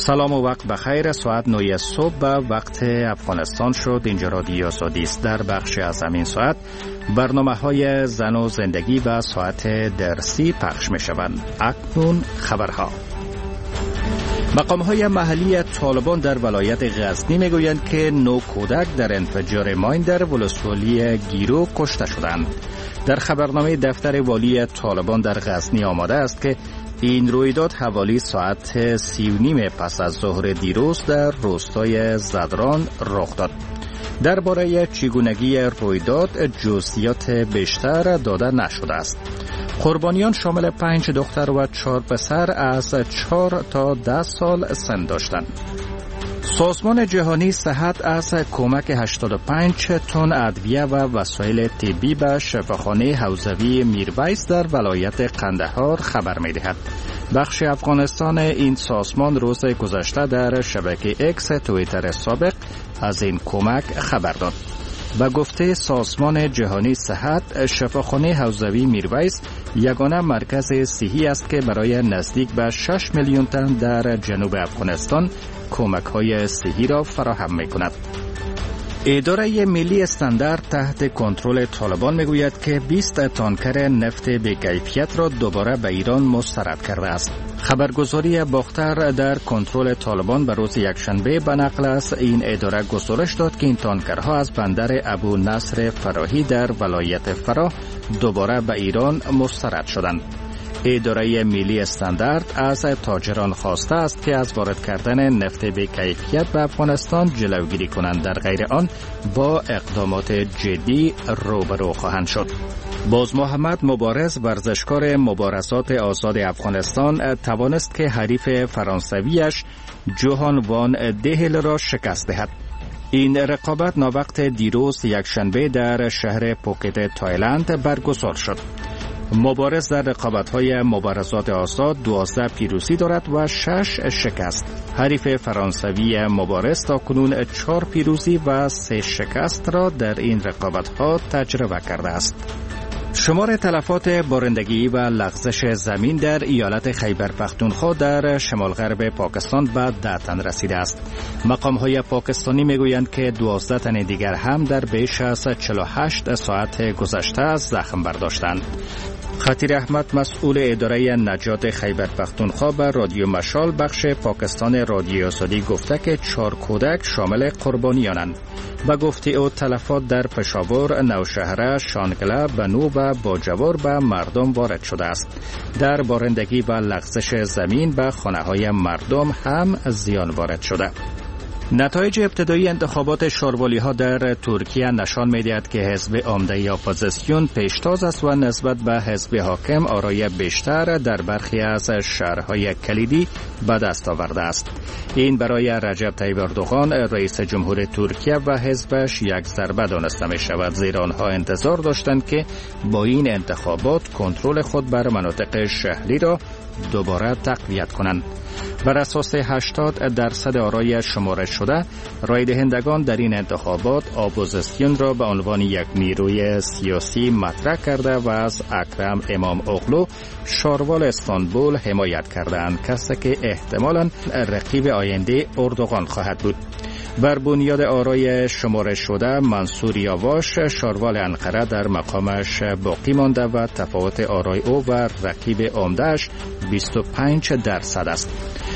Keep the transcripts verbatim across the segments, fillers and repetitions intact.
سلام و وقت بخیر. ساعت نه صبح به وقت افغانستان شد. اینجا رادیو آزادی است. در بخش از همین ساعت برنامه های زن و زندگی و ساعت درسی پخش می شوند. اکنون خبرها. مقام های محلی طالبان در ولایت غزنی می گویند که نو کودک در انفجار ماین در ولسوالی گیرو کشته شدند. در خبرنامه دفتر والی طالبان در غزنی آمده است که این رویداد حوالی ساعت سی و نیم پس از ظهر دیروز در روستای زدران رخ داد. درباره چگونگی رویداد جزئیات بیشتر داده نشده است. قربانیان شامل پنج دختر و چهار پسر از چهار تا ده سال سن داشتند. سازمان جهانی صحت از کمک هشتاد و پنج تن ادویه و وسایل طبی به شفاخانه حوزوی میرویس در ولایت قندهار خبر می‌دهد. بخش افغانستان این سازمان روز گذشته در شبکه اکس توییتر سابق از این کمک خبر داد. به گفته سازمان جهانی صحت، شفاخانه حوزوی میرویس یگانه مرکز صحی است که برای نزدیک به شش میلیون تن در جنوب افغانستان کمک های صحی را فراهم می کند. اداره ملی استاندارد تحت کنترل طالبان میگوید که بیست تانکر نفت بی‌کیفیت را دوباره به ایران مسترد کرده است. خبرگزاری باختر در کنترل طالبان به روز یکشنبه به نقل از این اداره گزارش داد که این تانکرها از بندر ابو نصر فراهی در ولایت فراه دوباره به ایران مسترد شدند. اداره ملی استاندارد از تاجران خواسته است که از وارد کردن نفت بی‌کیفیت به افغانستان جلوگیری کنند، در غیر آن با اقدامات جدی روبرو خواهند شد. باز محمد مبارز، ورزشکار مبارزات آزاد افغانستان، توانست که حریف فرانسویش جوهان وان دهل را شکست دهد. این رقابت ناوقت دیروز یکشنبه در شهر پوکت تایلند برگزار شد. مبارز در رقابت‌های مبارزات آزاد دوازده پیروزی دارد و شش شکست. حریف فرانسوی مبارز تاکنون چهار پیروزی و سه شکست را در این رقابت‌ها تجربه کرده است. شمار تلفات بارندگی و لغزش زمین در ایالت خیبر پختونخوا در شمال غرب پاکستان به ده تن رسیده است. مقام‌های پاکستانی میگویند که دوازده تن دیگر هم در بیش از چهل و هشت ساعت گذشته زخم برداشتند. خطیر احمد، مسئول اداره نجات خیبر پختونخوا، به رادیو مشال بخش پاکستان رادیو آزادی گفته که چهار کودک شامل قربانیانند. به گفته او تلفات در پشاور، نوشهره، شانگله، بنو و باجوار به مردم وارد شده است. در بارندگی و لغزش زمین به خانه‌های مردم هم زیان وارد شده. نتایج ابتدایی انتخابات شاروالی‌ها در ترکیه نشان می‌دهد که حزب عمده اپوزیسیون پیشتاز است و نسبت به حزب حاکم آرای بیشتر در برخی از شهرهای کلیدی به دست آورده است. این برای رجب طیب اردوغان رئیس جمهور ترکیه و حزبش یک ضربه دانسته می شود، زیرا آنها انتظار داشتند که با این انتخابات کنترل خود بر مناطق شهری را دوباره تقویت کنند. بر اساس هشتاد درصد آرای شمارش شده، رای دهندگان در این انتخابات اپوزیسیون را به عنوان یک نیروی سیاسی مطرح کرده و از اکرم امام اغلو شاروال استانبول حمایت کردند، کسی که احتمالاً رقیب آینده اردوغان خواهد بود. بر بنیاد آرای شمارش شده، منصور یاواش شاروال انقره در مقامش باقی مانده و تفاوت آرای او و رقیب عمده‌اش بیست و پنج درصد است.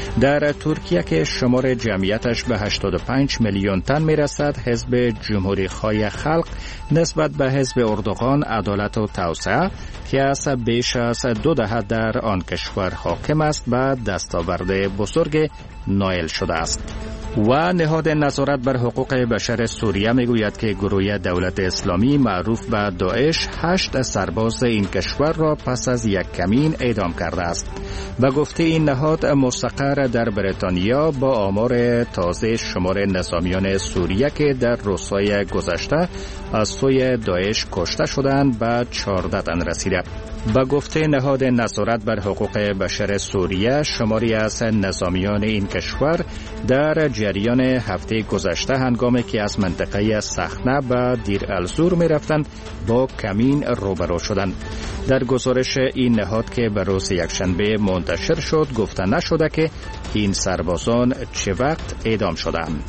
در ترکیه که شمار جمعیتش به هشتاد و پنج میلیون تن میرسد، حزب جمهوری خواه خلق نسبت به حزب اردوغان عدالت و توسعه که از بیش از دو دهه در آن کشور حاکم است به دستاورد بزرگ نائل شده است. و نهاد نظارت بر حقوق بشر سوریه میگوید که گروه دولت اسلامی معروف به داعش هشت سرباز این کشور را پس از یک کمین اعدام کرده است. به گفته این نهاد مستقر در بریتانیا، با آمار تازه شمار نظامیان سوریه که در روزهای گذشته از سوی داعش کشته شدند به چهارده تن رسیده. به گفته نهاد نظارت بر حقوق بشر سوریه، شماری از نظامیان این کشور در جریان هفته گذشته هنگامی که از منطقه سخنه به دیر الزور می رفتند با کمین روبرو شدند. در گزارش این نهاد که به روز یکشنبه منتشر شد گفته نشده که این سربازان چه وقت اعدام شدند.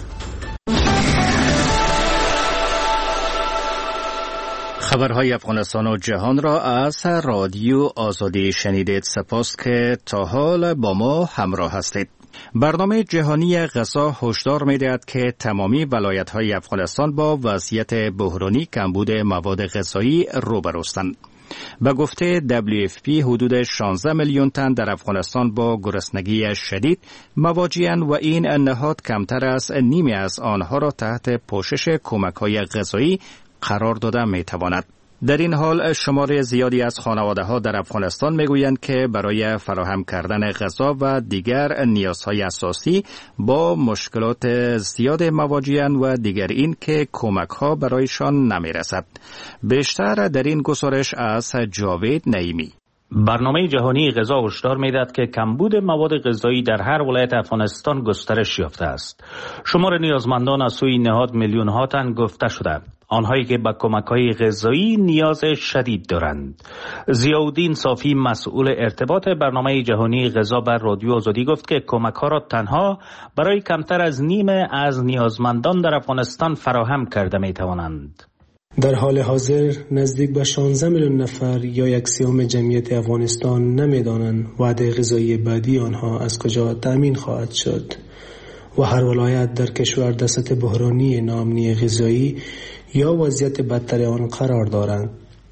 خبرهای افغانستان و جهان را از رادیو آزادی شنیدید. سپاس که تا حال با ما همراه هستید. برنامه جهانی غذا هشدار می‌دهد که تمامی ولایت‌های افغانستان با وضعیت بحرانی کمبود مواد غذایی روبروستند. به گفته دبلیو اف پی حدود شانزده میلیون تن در افغانستان با گرسنگی شدید مواجه‌اند و این نهاد کمتر از نیمی از آنها را تحت پوشش کمک‌های غذایی قرار داده می‌تواند. در این حال شمار زیادی از خانواده‌ها در افغانستان می‌گویند که برای فراهم کردن غذا و دیگر نیازهای اساسی با مشکلات زیاد مواجه‌اند و دیگر این که کمک‌ها برایشان نمی‌رسد. بیشتر در این گزارش از جاوید نعیمی. برنامه جهانی غذا هشدار می‌دهد که کمبود مواد غذایی در هر ولایت افغانستان گسترش یافته است. شمار نیازمندان از سوی نهاد میلیون‌ها تن گفته شده. آنهایی که به کمک‌های غذایی نیاز شدید دارند. ضیاءالدین صافی مسئول ارتباط برنامه جهانی غذا بر رادیو آزادی گفت که کمک‌ها را تنها برای کمتر از نیمه از نیازمندان در افغانستان فراهم کرده می‌توانند. در حال حاضر نزدیک به شانزده میلیون نفر یا یک سوم جمعیت افغانستان نمی‌دانند وعده غذایی بعدی آنها از کجا تأمین خواهد شد و هر ولایت در کشور در سطح بحرانی ناامنی غذایی یا وضعیت بدتر آن قرار دارند.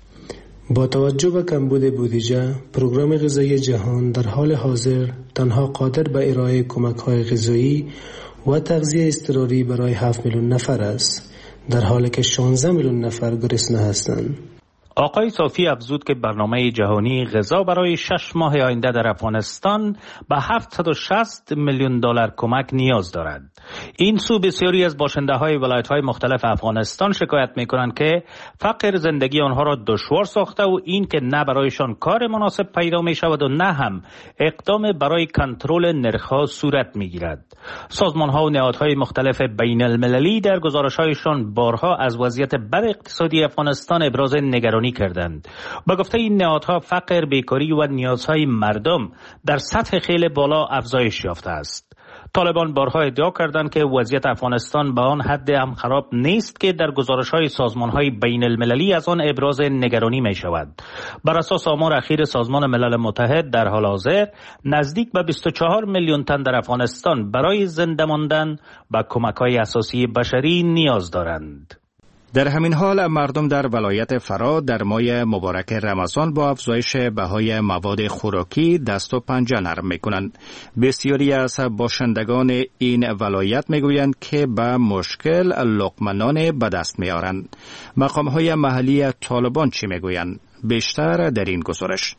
با توجه به کمبود بودجه، پروگرام غذایی جهان در حال حاضر تنها قادر به ارائه کمک‌های غذایی و تغذیه اضطراری برای هفت میلیون نفر است، در حالی که شانزده میلیون نفر گرسنه هستند. آقای صافی افزود که برنامه جهانی غذا برای شش ماه آینده در افغانستان به هفتصد و شصت میلیون دلار کمک نیاز دارد. این سو بسیاری از باشنده‌های ولایت‌های مختلف افغانستان شکایت می‌کنند که فقر زندگی آنها را دشوار ساخته و این که نه برایشان کار مناسب پیدا می‌شود و نه هم اقدام برای کنترل نرخ‌ها صورت می‌گیرد. سازمان‌ها و نهادهای مختلف بین‌المللی در گزارش‌هایشان بارها از وضعیت بد اقتصادی افغانستان ابراز نگرانی کردند. با گفته این نهادها فقر، بیکاری و نیازهای مردم در سطح خیلی بالا افزایش یافته است. طالبان بارها ادعا کردند که وضعیت افغانستان به آن حد هم خراب نیست که در گزارش‌های سازمان‌های بین‌المللی از آن ابراز نگرانی می‌شود. بر اساس آمار اخیر سازمان ملل متحد در حال حاضر نزدیک به بیست و چهار میلیون تن در افغانستان برای زنده ماندن به کمک‌های اساسی بشری نیاز دارند. در همین حال مردم در ولایت فرا در ماه مبارک رمضان با افزایش بهای مواد خوراکی دست و پنجه نرم میکنند. بسیاری از باشندگان این ولایت میگویند که به مشکل لقمه نان به دست میارند. مقامهای محلی طالبان چی میگویند؟ بیشتر در این گزارش.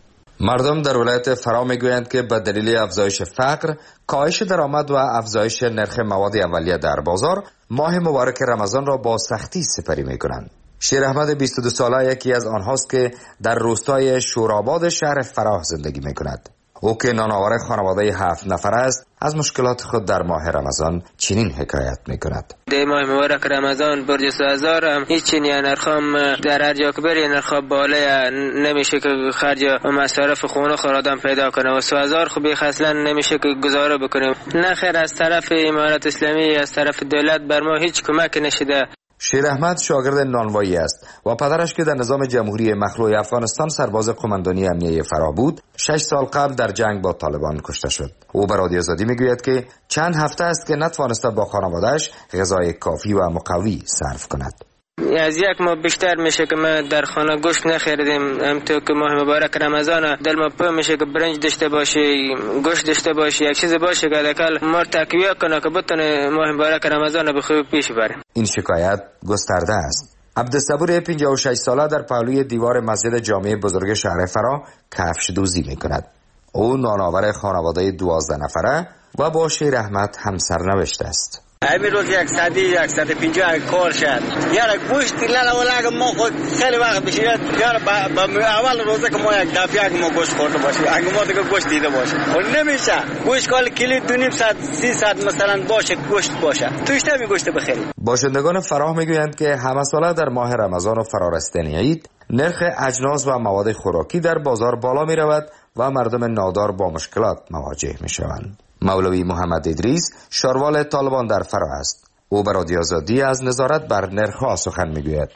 مردم در ولایت فرا میگویند که به دلیل افزایش فقر، کاهش درآمد و افزایش نرخ مواد اولیه در بازار، ماه مبارک رمضان را با سختی سپری میکنند. شیر احمد بیست و دو ساله یکی از آنهاست که در روستای شوراباد شهر فراه زندگی میکند. او که نانآور خانواده هفت نفر است، از مشکلات خود در ماه رمضان چنین حکایت میکند. در ماه مبارک رمضان برج سازار هم هیچ نیا نرخم در هر جا که بری نرخ بالا نمیشه که خرج و مصارف خونه خورادم پیدا کنه و سازار خوبی اصلا نمیشه که گزاره بکنیم. نه خیر از طرف امارت اسلامی از طرف دولت بر ما هیچ کمک نشده. شیر احمد شاگرد نانوایی است و پدرش که در نظام جمهوری مخلوع افغانستان سرباز قماندانی امنیه فرا بود، شش سال قبل در جنگ با طالبان کشته شد. او به رادیو آزادی میگوید که چند هفته است که نتوانسته با خانواده‌اش غذای کافی و مقوی صرف کند. از یک ماه بیشتر میشه که ما در خانه گوشت نخریدیم. همونطور که ماه مبارک رمضان دل ما پر میشه که برنج داشته باشی، گوشت داشته باشی، یک چیز باشه که حداقل ما تقویت کنه که بتونه ماه مبارک رمضان به خوبی پیش بریم. این شکایت گسترده است. عبدالصبور پنجاه و شش ساله در پهلوی دیوار مسجد جامع بزرگ شهر فرا کفش دوزی میکند. او نانآور خانواده دوازده نفره و با شیر احمد همسرنوشت است. همین روز یک صدی یک صد پنجاه کار شد. یارا گوشت لالا ولا ما خود خیلی وقت بشه. یارا با اول روزه که ما یک دفعه که ما گوشت خورده باشیم. اگه ما دیگه گوشت دیده باشیم. و نمیشه. گوشت کال کیلو دو نیم صد سی صد مثلا باشه گوشت باشه. توش نمی گوشت بخری. باشندگان فراه میگویند که همه ساله در ماه رمضان و فرارسیدن عید نرخ اجناس و مواد خوراکی در بازار بالا می رود و مردم نادار با مشکلات مواجه می شوند. مولوی محمد ادریس شاروال طالبان در فراه است. او به رادیو آزادی از نظارت بر نرخ‌ها سخن می‌گوید.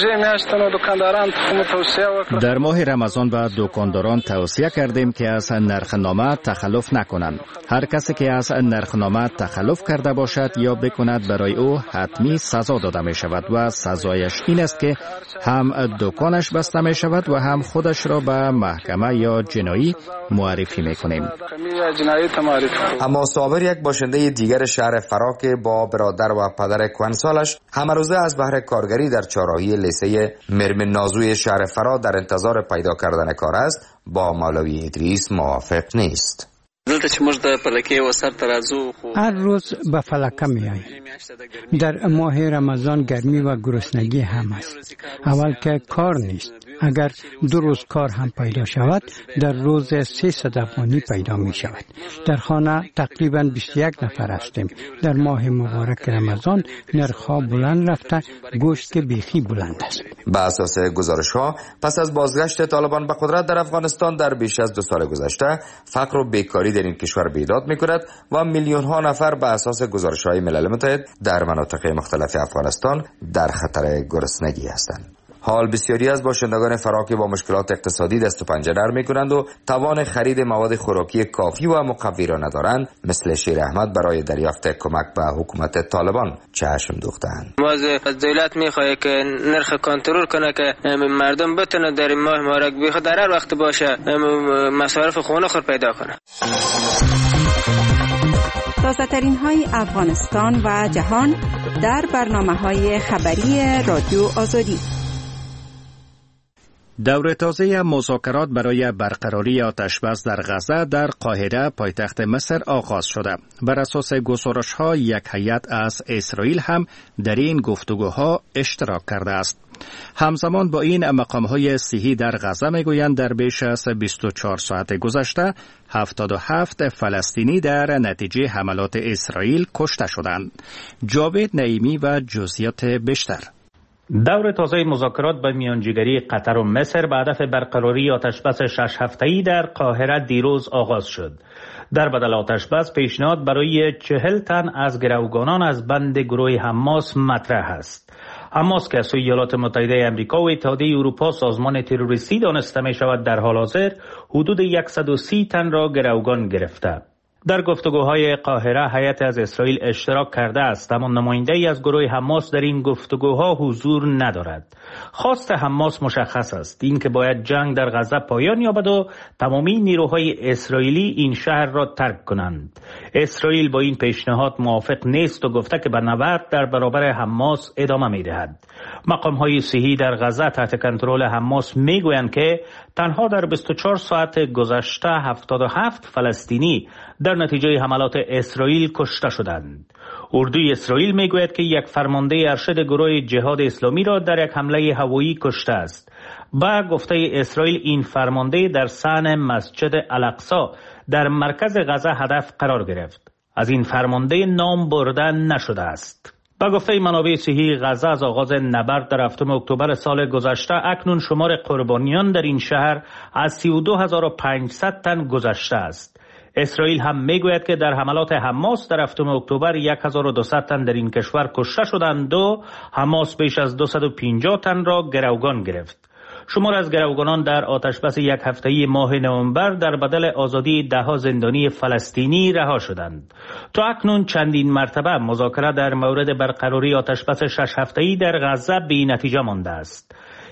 در ماه رمضان به دکانداران توصیه کردیم که از نرخنامه تخلف نکنند. هر کسی که از نرخنامه تخلف کرده باشد یا بکند برای او حتمی سزا داده می شود و سزایش این است که هم دکانش بسته می شود و هم خودش را به محکمه یا جنایی معرفی می کنیم. اما صابر، یک باشنده دیگر شهر فراه که با برادر و پدر کهنسالش همه روزه از بهر کارگری در چهارراهی لیسه مرم نازوی شهر فراه در انتظار پیدا کردن کار است، با مولوی ادریس موافق نیست. هر روز به فلکه می آییم. در ماه رمضان گرمی و گرسنگی هم است. اول که کار نیست. اگر دو روز کار هم پیدا شود، در روز سیصد افغانی پیدا می شود. در خانه تقریبا بیست و یک نفر هستیم. در ماه مبارک رمضان نرخ‌ها بلند رفته، گوشت که بیخی بلند است. به اساس گزارش‌ها پس از بازگشت طالبان به قدرت در افغانستان در بیش از دو سال گذشته، فقر و بیکاری در این کشور بیداد می‌کند و میلیون‌ها نفر به اساس گزارش‌های ملل متحد در مناطق مختلف افغانستان در خطر گرسنگی هستند. حال بسیاری از باشندگان فراه که با مشکلات اقتصادی دست و پنجه نرم می‌کنند و توان خرید مواد خوراکی کافی و مقوی را ندارند، مثل شیر احمد برای دریافت کمک به حکومت طالبان چشم دوختند. ما از دولت می‌خواهیم که نرخ کنترل کنه که مردم بتونه در این ماه مبارک بی خود در هر وقت باشه مصارف خونه خود پیدا کنه. تازه‌ترین های افغانستان و جهان در برنامه‌های خبری رادیو آزادی. دور تازه مذاکرات برای برقراری آتشبس در غزه در قاهره پایتخت مصر آغاز شده. بر اساس گزارش‌ها یک هیئت از اسرائیل هم در این گفتگوها اشتراک کرده است. همزمان با این مقام‌های صحی در غزه میگویند در بیش از بیست و چهار ساعت گذشته هفتاد و هفت فلسطینی در نتیجه حملات اسرائیل کشته شدند. جاوید نعیمی و جزئیات بیشتر. دور تازه مذاکرات به میانجیگری قطر و مصر به هدف برقراری آتشبس شش هفته‌ای در قاهره دیروز آغاز شد. در بدل آتشبس پیشنهاد برای چهل تن از گروگانان از بند گروه حماس مطرح است. حماس که از سوی ایالات متحده آمریکا و اتحادیه اروپا سازمان تروریستی دانسته می شود، در حال حاضر حدود صد و سی تن را گروگان گرفته. در گفتگوهای قاهره هیئت از اسرائیل اشتراک کرده است، اما نماینده‌ای از گروه حماس در این گفتگوها حضور ندارد. خواست حماس مشخص است، این که باید جنگ در غزه پایان یابد و تمامی نیروهای اسرائیلی این شهر را ترک کنند. اسرائیل با این پیشنهاد موافق نیست و گفته که به نبرد در برابر حماس ادامه می‌دهد. مقام‌های صحی در غزه تحت کنترل حماس می‌گویند که تنها در بیست و چهار ساعت گذشته هفتاد و هفت فلسطینی در نتیجه حملات اسرائیل کشته شدند. اردوی اسرائیل میگوید که یک فرمانده ارشد گروه جهاد اسلامی را در یک حمله هوایی کشته است. با گفته اسرائیل این فرمانده در صحن مسجد الاقصی در مرکز غزه هدف قرار گرفت. از این فرمانده نام برده نشده است. با گفته منابع صحی غزه از آغاز نبرد در هفتم اکتبر سال گذشته اکنون شمار قربانیان در این شهر از سی و دو هزار و پانصد تن گذشته است. اسرائیل هم میگوید که در حملات حماس در هفتم اکتبر هزار و دویست تن در این کشور کشته شدند و حماس بیش از دویست و پنجاه تن را گروگان گرفت. شمار از گروگانان در آتشبس یک هفته‌ای ماه نوامبر در بدل آزادی ده‌ها زندانی فلسطینی رها شدند. تا اکنون چندین مرتبه مذاکره در مورد برقراری آتشبس شش هفته‌ای در غزه بی نتیجه مانده است.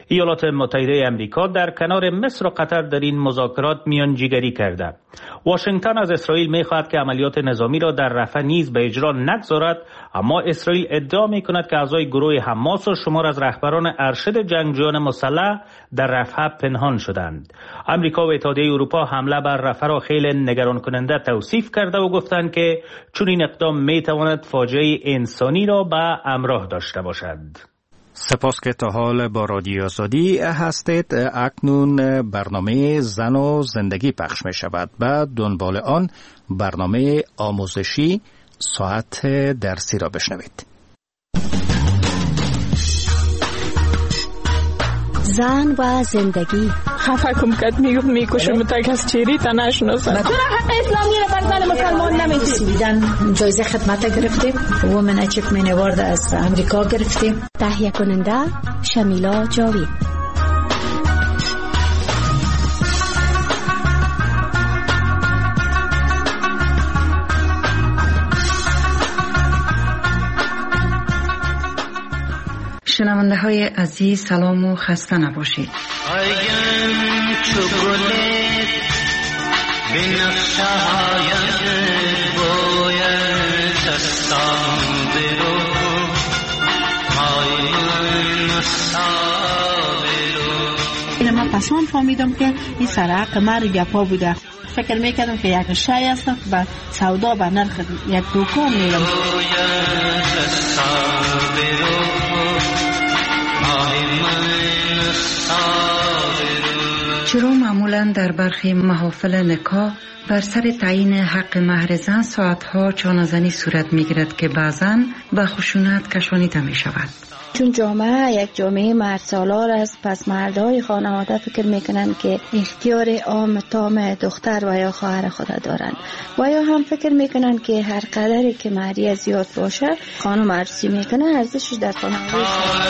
ایالات متحده امریکا در کنار مصر و قطر در این مذاکرات میانجیگری کرده. واشنگتن از اسرائیل می‌خواهد که عملیات نظامی را در رفح نیز به اجرا نگذارد، اما اسرائیل ادعا می‌کند که اعضای گروه حماس و شمار از رهبران ارشد جنگجویان مسلح در رفح پنهان شدند. امریکا و اتحادیه اروپا حمله بر رفح را خیلی نگران کننده توصیف کرده و گفتند که چون این اقدام می‌تواند فاجعه انسانی را به همراه داشته باشد. سپاس که تا حال با رادیو آزادی هستید. اکنون برنامه زن و زندگی پخش می شود. بعد دنبال آن برنامه آموزشی ساعت درسی را بشنوید. زن و زندگی. خفه کم کد میگفت میکشم تا کس چیری تا نشناسن. چرا حق اسلامی را بر زن مسلمان نمیدید؟ سویدن جایزه خدمت گرفتیم. وومن اچیومنت اوارد از امریکا گرفتیم. تهیه کننده شمیلا جاوید. شنونده های عزیز سلام و خسته نباشید. من پسان فهمیدم که این سرعه قمار گپا بوده. فکر میکردم که یک شای است و سودا به نرخ یک دوکان میرم. چرا معمولا در برخی محافل نکاح بر سر تعیین حق مهر زن ساعتها چانه‌زنی صورت میگیرد که بعضاً به خشونت کشانیده می شود؟ چون جامعه یک جامعه مرد سالار است، پس مردهای خانواده فکر میکنند که اختیار عام تام دختر و یا خواهر خود دارند و یا هم فکر میکنند که هر قدری که مهریه زیاد باشه خانم عروسی میکنه ارزشش در خانواده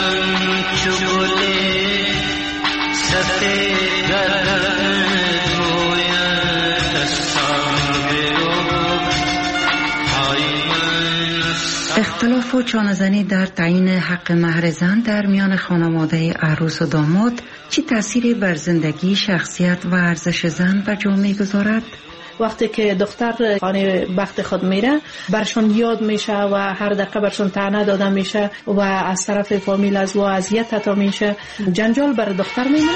اختلاف و چانه‌زنی در تعیین حق مهر زن در میان خانواده عروس و داماد چه تأثیری بر زندگی، شخصیت و ارزش زن و جامعه گذارد؟ وقتی که دختر خانه بخت خود میره برشون یاد میشه و هر دقیقه برشون طعنه داده میشه و از طرف فامیل از و اذیت حتی میشه، جنجال بر دختر میمونه.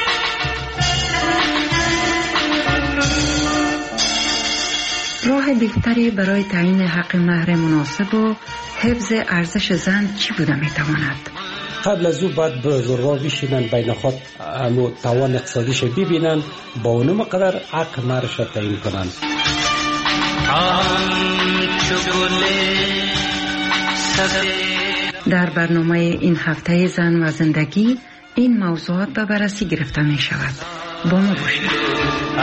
راه بهتری برای تعیین حق مهر مناسب و حفظ ارزش زن چی بوده میتواند؟ قبل از او باید بزرگا بشینن بین خود امو توان اقتصادیش ببینن با اونم قدر حق مهرش تعیین کنن. در برنامه این هفته زن و زندگی این موضوعات به بررسی گرفته می شود. با ما باشید.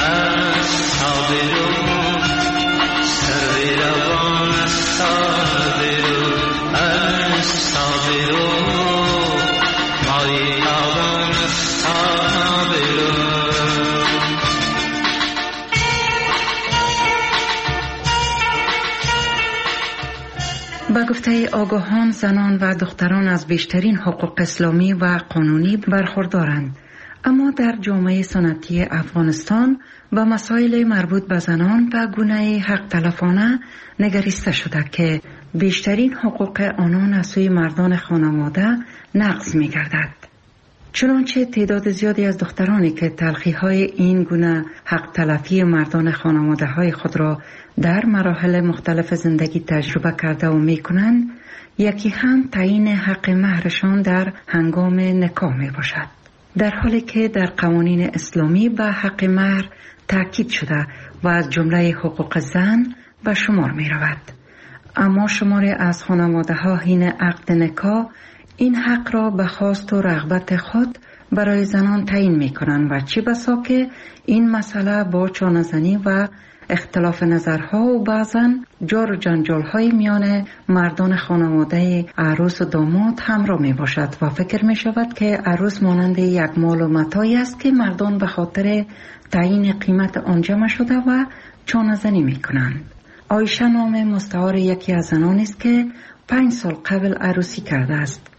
با گفته آگاهان زنان و دختران از بیشترین حقوق اسلامی و قانونی برخوردارند، اما در جامعه سنتی افغانستان با مسائل مربوط به زنان به گونه حق تلفانه نگریسته شده که بیشترین حقوق آنان از سوی مردان خانواده نقض می گردد. چنانچه تعداد زیادی از دخترانی که تلخی‌های این گونه حق تلفی مردان خانواده های خود را در مراحل مختلف زندگی تجربه کرده و می کنند، یکی هم تعیین حق مهرشان در هنگام نکاح می باشد. در حالی که در قوانین اسلامی به حق مهر تاکید شده و از جمله حقوق زن به شمار می رود. اما شماری از خانواده ها حین عقد نکاح این حق را به خواست و رغبت خود برای زنان تعیین می کنند و چه بسا که این مسئله با چانه‌زنی و اختلاف نظرها و بعضاً جار و جنجال های میان مردان خانواده عروس و داماد همراه می باشد و فکر می شود که عروس مانند یک مال و متاعی است که مردان به خاطر تعیین قیمت آن جمع شده و چانه‌زنی می کنند. عایشه نام مستعار یکی از زنانی است که پنج سال قبل عروسی کرده است.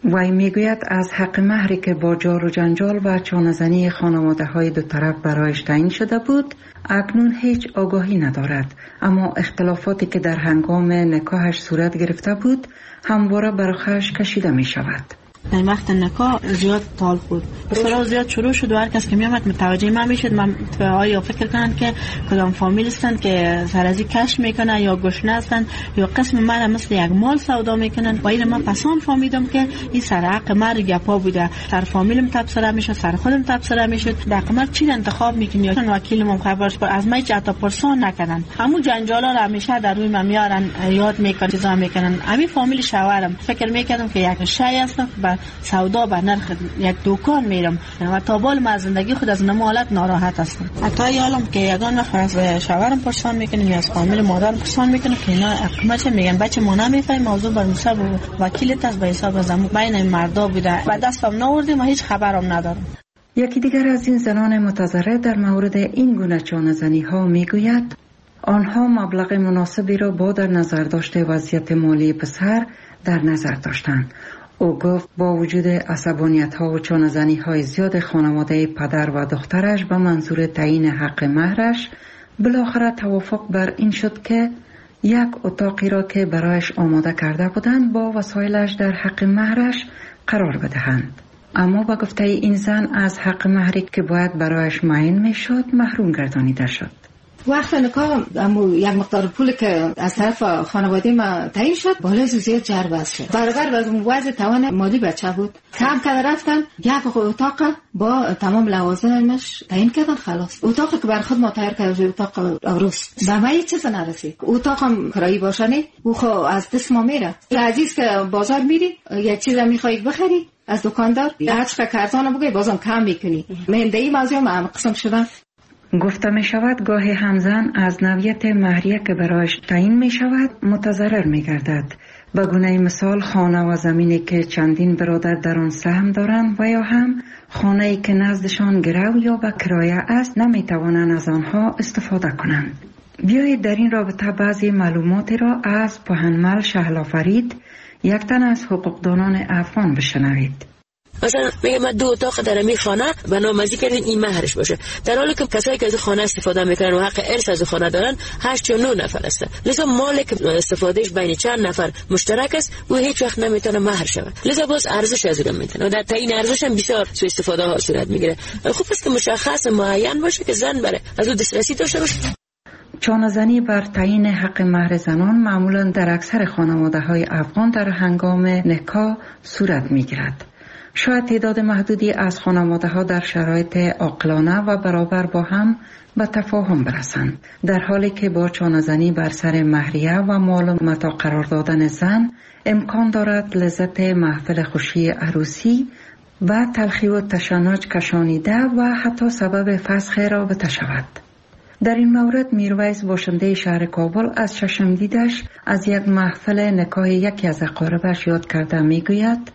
وی میگوید از حق مهری که با جار و جنجال و چانه‌زنی خانواده های دو طرف برایش تعیین شده بود اکنون هیچ آگاهی ندارد، اما اختلافاتی که در هنگام نکاحش صورت گرفته بود همواره بر خرش کشیده می شود. در وقت نکاح زیاد تال خود بسیار زیاد شروع شد و هر کس که میامد متوجه من میشد. من آیا فکر کنن که کدام فامیل هستند که سرازی کش میکنن یا گشنه هستند یا قسم من مثل یک مال سودا میکنن. و این من پسان فهمیدم که این سر حق مر گپا بوده، سر فامیلم تبصره میشد، سر خودم تبصره میشد. در قمر چی انتخاب میکنی یا وکیلم خبرش از من جتا پرسان نکردن. همون جنجالا را همیشه در روی من میارن، یاد میکنن، چیزا میکنن. همین فامیل شوهرم فکر میکردم که یک شای است سودا به نرخ یک دکان میرم و تا بال ما زندگی خود از نمالت ناراحت هستم. حتی یالم که یگان وقت از شوهرم پرسان میکنیم یا از فامیل مادرم پرسان میکنیم که اینا اقامت میگن بچه ما نمیفهمیم موضوع بر مصاب وکیلت است به حساب زمو بین مردا بوده و دستم نوردیم و هیچ خبرم ندارم. یکی دیگر از این زنان متضرر در مورد این گونه چانه‌زنی ها میگوید آنها مبلغ مناسبی را با در نظر داشته وضعیت مالی پسر در نظر داشتند. او گفت با وجود عصبانیت ها و چانه‌زنی های زیاد خانواده پدر و دخترش به منظور تعیین حق مهرش بالاخره توافق بر این شد که یک اتاقی را که برایش آماده کرده بودند با وسایلش در حق مهرش قرار بدهند. اما با گفته این زن از حق مهری که باید برایش معین می شد محروم گردانیده شد. وقت نکاح یک مقدار پول که از طرف خانواده ما تعیین شد بالای زیاد جربه شد. برابر با وضع توان مالی بچه بود. کم که رفتن یک اتاق با تمام لوازمش تعیین کردن. خلاص اتاقی که بر خود ما تیار کردیم اتاق عروس به ما هیچ چیز نرسید. اتاقم کرایی باشنه او خو از دست ما میره. عزیز که بازار میری یک چیز میخوای بخری از دکاندار هر چقدر کارتون بگی بازم کم میکنی. من در این موضوع ما قسم شدم. گفته می شود گاهی همزن از نوعیت مهریه که برایش تعیین می شود متضرر می گردد. به گونه مثال خانه و زمینی که چندین برادر در آن سهم دارند و یا هم خانه‌ای که نزدشان گرو یا به کرایه است نمی توانند از آنها استفاده کنند. بیایید در این رابطه بعضی معلوماتی را از پهنمل شهلا فرید یک تن از حقوقدانان افغان بشنوید. مثلا میگه من دو اتاق در می خانه به نامزی کردین این مهرش باشه، در حالی که کسایی که از خانه استفاده میکنن و حق ارث از خانه دارن هشت یا نه نفر هستن. لذا مالی که استفادهش بین چند نفر مشترک است و هیچ وقت نمیتونه مهر شود. لذا باز ارزش از اون میتونه و در تعیین ارزش هم بسیار سوء استفاده ها صورت میگیره. خوب است که مشخص معین باشه که زن بره از اون دسترسی داشته باشه. چانه‌زنی بر تعیین حق مهر زنان معمولا در اکثر خانواده‌های افغان در هنگام نکاح صورت میگیرد. شاید تعداد محدودی از خانواده ها در شرایط عاقلانه و برابر با هم به تفاهم برسند، در حالی که با چانه‌زنی بر سر مهریه و مال و متاع قرار دادن زن امکان دارد لذت محفل خوشی عروسی و تلخی و تشنج کشانیده و حتی سبب فسخ رابطه شود. در این مورد میرویس باشنده شهر کابل از چشم دیدش از یک محفل نکاح یکی از اقاربش یاد کرده میگوید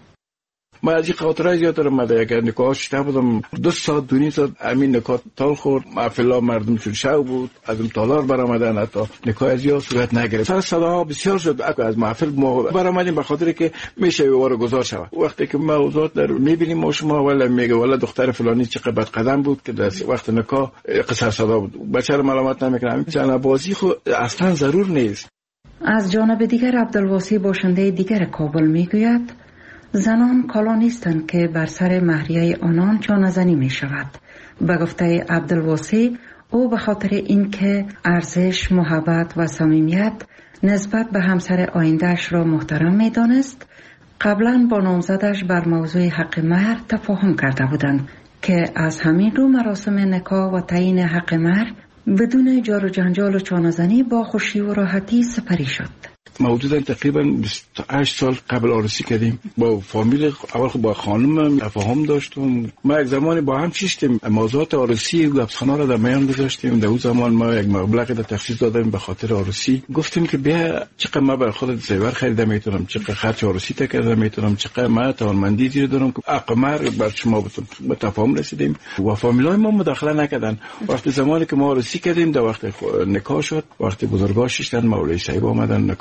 ما از این خاطره زیاد دارم. من در یک نکاح شده بودم، دو ساعت دو نیم ساعت همین نکاح تال خورد. محفل مردم شد شو بود، از اون تالار برآمدن، حتی نکاح از یا صورت نگرفت. سر صداها بسیار شد از محفل ما برآمدیم به خاطر که میشه واره گذار شود. وقتی که موضوعات در میبینیم ما شما ولی میگه والا دختر فلانی چقدر بد قدم بود که در وقت نکاح قصر صدا بود، بچه رو ملامت نمیکنم. چنان بازی خو اصلا ضرور نیست. از جانب دیگر عبدالواسی باشنده دیگر کابل میگوید زنان کالا نیستند که بر سر مهریه آنان چانه‌زنی می شود. به گفته عبدالواسی او به خاطر اینکه ارزش، محبت و صمیمیت نسبت به همسر آینده‌اش را محترم می دانست، قبلا با نامزدش بر موضوع حق مهر تفاهم کرده بودند که از همین رو مراسم نکاح و تعیین حق مهر بدون جار و جنجال و چانه‌زنی با خوشی و راحتی سپری شد. موجوداً تقریباً بیست و هشت سال قبل عروسی کردیم. با فامیل اول خب با خانم تفاهم داشتم. ما یک زمانی با هم چیشتیم موضوعات عروسی و گپسخانا را در میان گذاشتیم. در اون زمان ما یک مبلغی را تخصیص دادیم به خاطر عروسی. گفتیم که بیا چقدر ما برای خودت زیور خریده میتونم، چقدر خرج عروسی تا کرده میتونم، چقدر ما توانمندی دیر دارم که اقمار بر شما به تفاهم رسیدیم و فامیلای ما مداخله نکردن. وقتی زمانی که ما عروسی کردیم در وقت نکاح شد، وقتی بزرگا شیشتن مولوی صاحب اومدن نکاح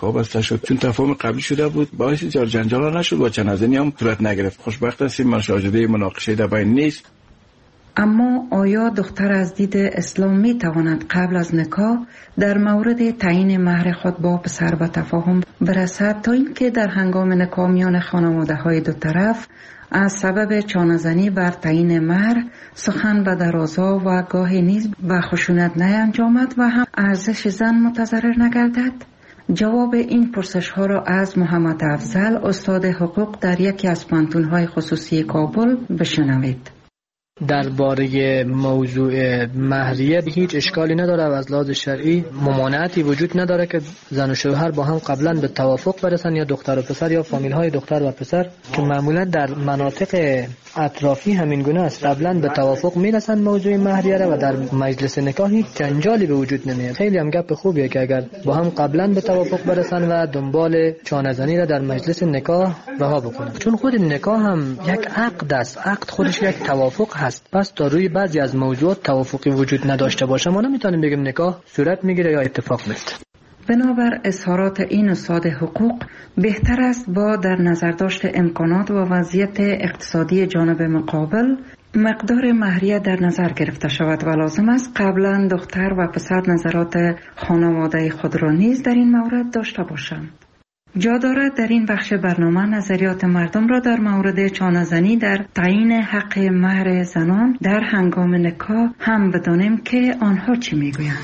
نکاح بسته شد. چون تفاهم قبلی شده بود باعث جار جنجال نشد و چنازنی هم صورت نگرفت. خوشبخت هستیم من شاهده مناقشه در بین نیست. اما آیا دختر از دید اسلام می تواند قبل از نکاح در مورد تعیین مهر خود با پسر به تفاهم برسد تا اینکه در هنگام نکاح میان خانواده های دو طرف از سبب چانه‌زنی بر تعیین مهر سخن به درازا و گاهی نیز به خشونت نینجامد و هم ارزش زن متضرر نگردد؟ جواب این پرسش ها را از محمد افضل استاد حقوق در یکی از پانتون‌های خصوصی کابل بشنوید. درباره موضوع مهریه هیچ اشکالی نداره و از لحاظ شرعی ممانعتی وجود نداره که زن و شوهر با هم قبلا به توافق برسن، یا دختر و پسر یا فامیل های دختر و پسر که معمولا در مناطق اطرافی همین گونه است، قبلا به توافق میرسن موضوع مهریه را و در مجلس نکاح هیچ جنجالی به وجود نمیاد. خیلی هم گپ خوبیه که اگر با هم قبلا به توافق برسن و دنبال چانه‌زنی را در مجلس نکاح رها بکنن، چون خود نکاح هم یک عقد است، عقد خودش یک توافق هست. پس تا روی بعضی از موضوعات توافقی وجود نداشته باشه ما نمیتونیم بگیم نکاح صورت میگیره یا اتفاق میفته. بنابر اظهارات این استاد حقوق بهتر است با در نظر داشت امکانات و وضعیت اقتصادی جانب مقابل مقدار مهریه در نظر گرفته شود و لازم است قبلا دختر و پسر نظرات خانواده خود را نیز در این مورد داشته باشند. جا دارد در این بخش برنامه نظریات مردم را در مورد چانه‌زنی در تعیین حق مهر زنان در هنگام نکاح هم بدانیم که آنها چی میگویند.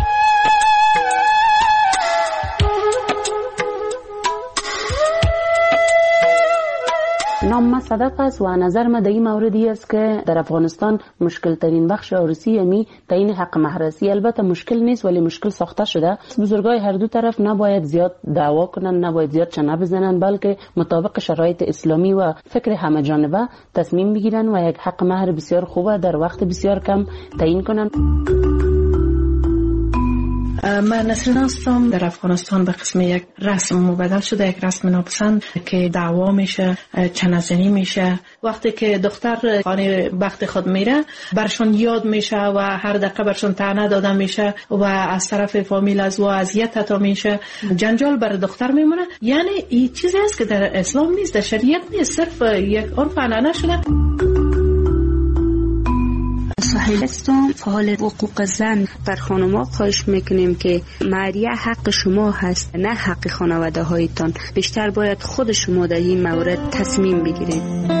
نام ما صدق است و نظر ما در این موردی است که در افغانستان مشکل ترین بخش عروسی یعنی تعیین حق مهرسی البته مشکل نیست ولی مشکل ساخته شده. بزرگای هر دو طرف نباید زیاد دعوا کنن، نباید زیاد چنه بزنن، بلکه مطابق شرایط اسلامی و فکر همه جانبه تصمیم بگیرن و یک حق مهر بسیار خوبه در وقت بسیار کم تعیین کنن. من نسرین هستم. در افغانستان به قسم یک رسم مبدل شده، یک رسم ناپسند که دعوا میشه، چنه‌زنی میشه. وقتی که دختر خانه بخت خود میره برشون یاد میشه و هر دقیقه برشون طعنه داده میشه و از طرف فامیل از و اذیت تا میشه، جنجال بر دختر میمونه. یعنی این چیزی است که در اسلام نیست، در شریعت نیست، صرف یک عرف عنعنه شده. سهیل هستم، فعال حقوق زن. بر خانم‌ها خواهش میکنیم که مهریه حق شما هست نه حق خانواده هایتان. بیشتر باید خود شما در این مورد تصمیم بگیرید.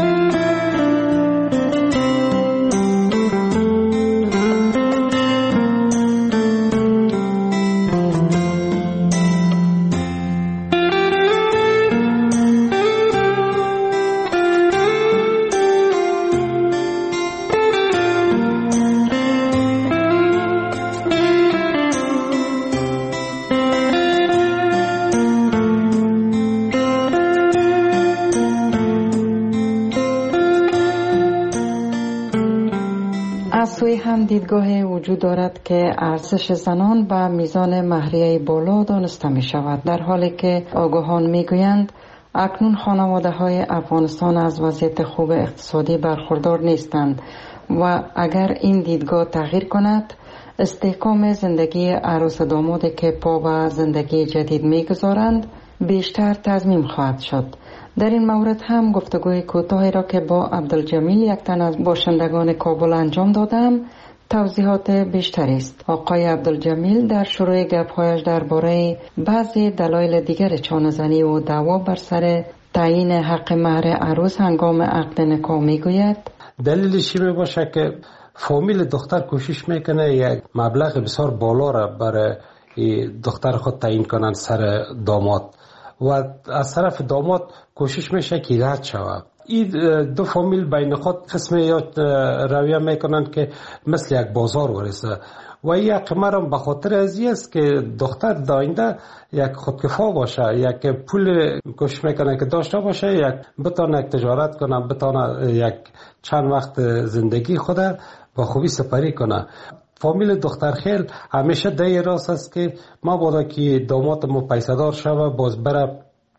هم دیدگاه وجود دارد که ارزش زنان به میزان مهریه بالا دانسته می شود، در حالی که آگاهان می گویند اکنون خانواده های افغانستان از وضعیت خوب اقتصادی برخوردار نیستند و اگر این دیدگاه تغییر کند استحکام زندگی عروس دامادی که پا به زندگی جدید می گذارند بیشتر تضمین خواهد شد. در این مورد هم گفتگوی کوتاهی را که با عبدالجمیل یک تن از باشندگان کابل انجام دادم توضیحات بیشتری است. آقای عبدالجمیل در شروع گپ‌هایش درباره بعضی دلایل دیگر چانه‌زنی و دعوا بر سر تعیین حق مهر عروس هنگام عقد نکاح میگوید دلیلش چی باشه که فامیل دختر کوشش میکنه یک مبلغ بسیار بالا را برای دختر خود تعیین کنن سر داماد و از طرف داماد کوشش میشه که رد شود. این دو فامیل بین خود قسم یا رویه میکنن که مثل یک بازار ورسه و این حق را به خاطر ازی است که دختر داینده یک خودکفا باشه، یک پول کوشش میکنه که داشته باشه، یک بتانه یک تجارت کنه، بتانه یک چند وقت زندگی خود با خوبی سپری کنه. فامیل دختر خیل همیشه دای راست است که ما بادا که داماد ما پیسدار شوه باز بره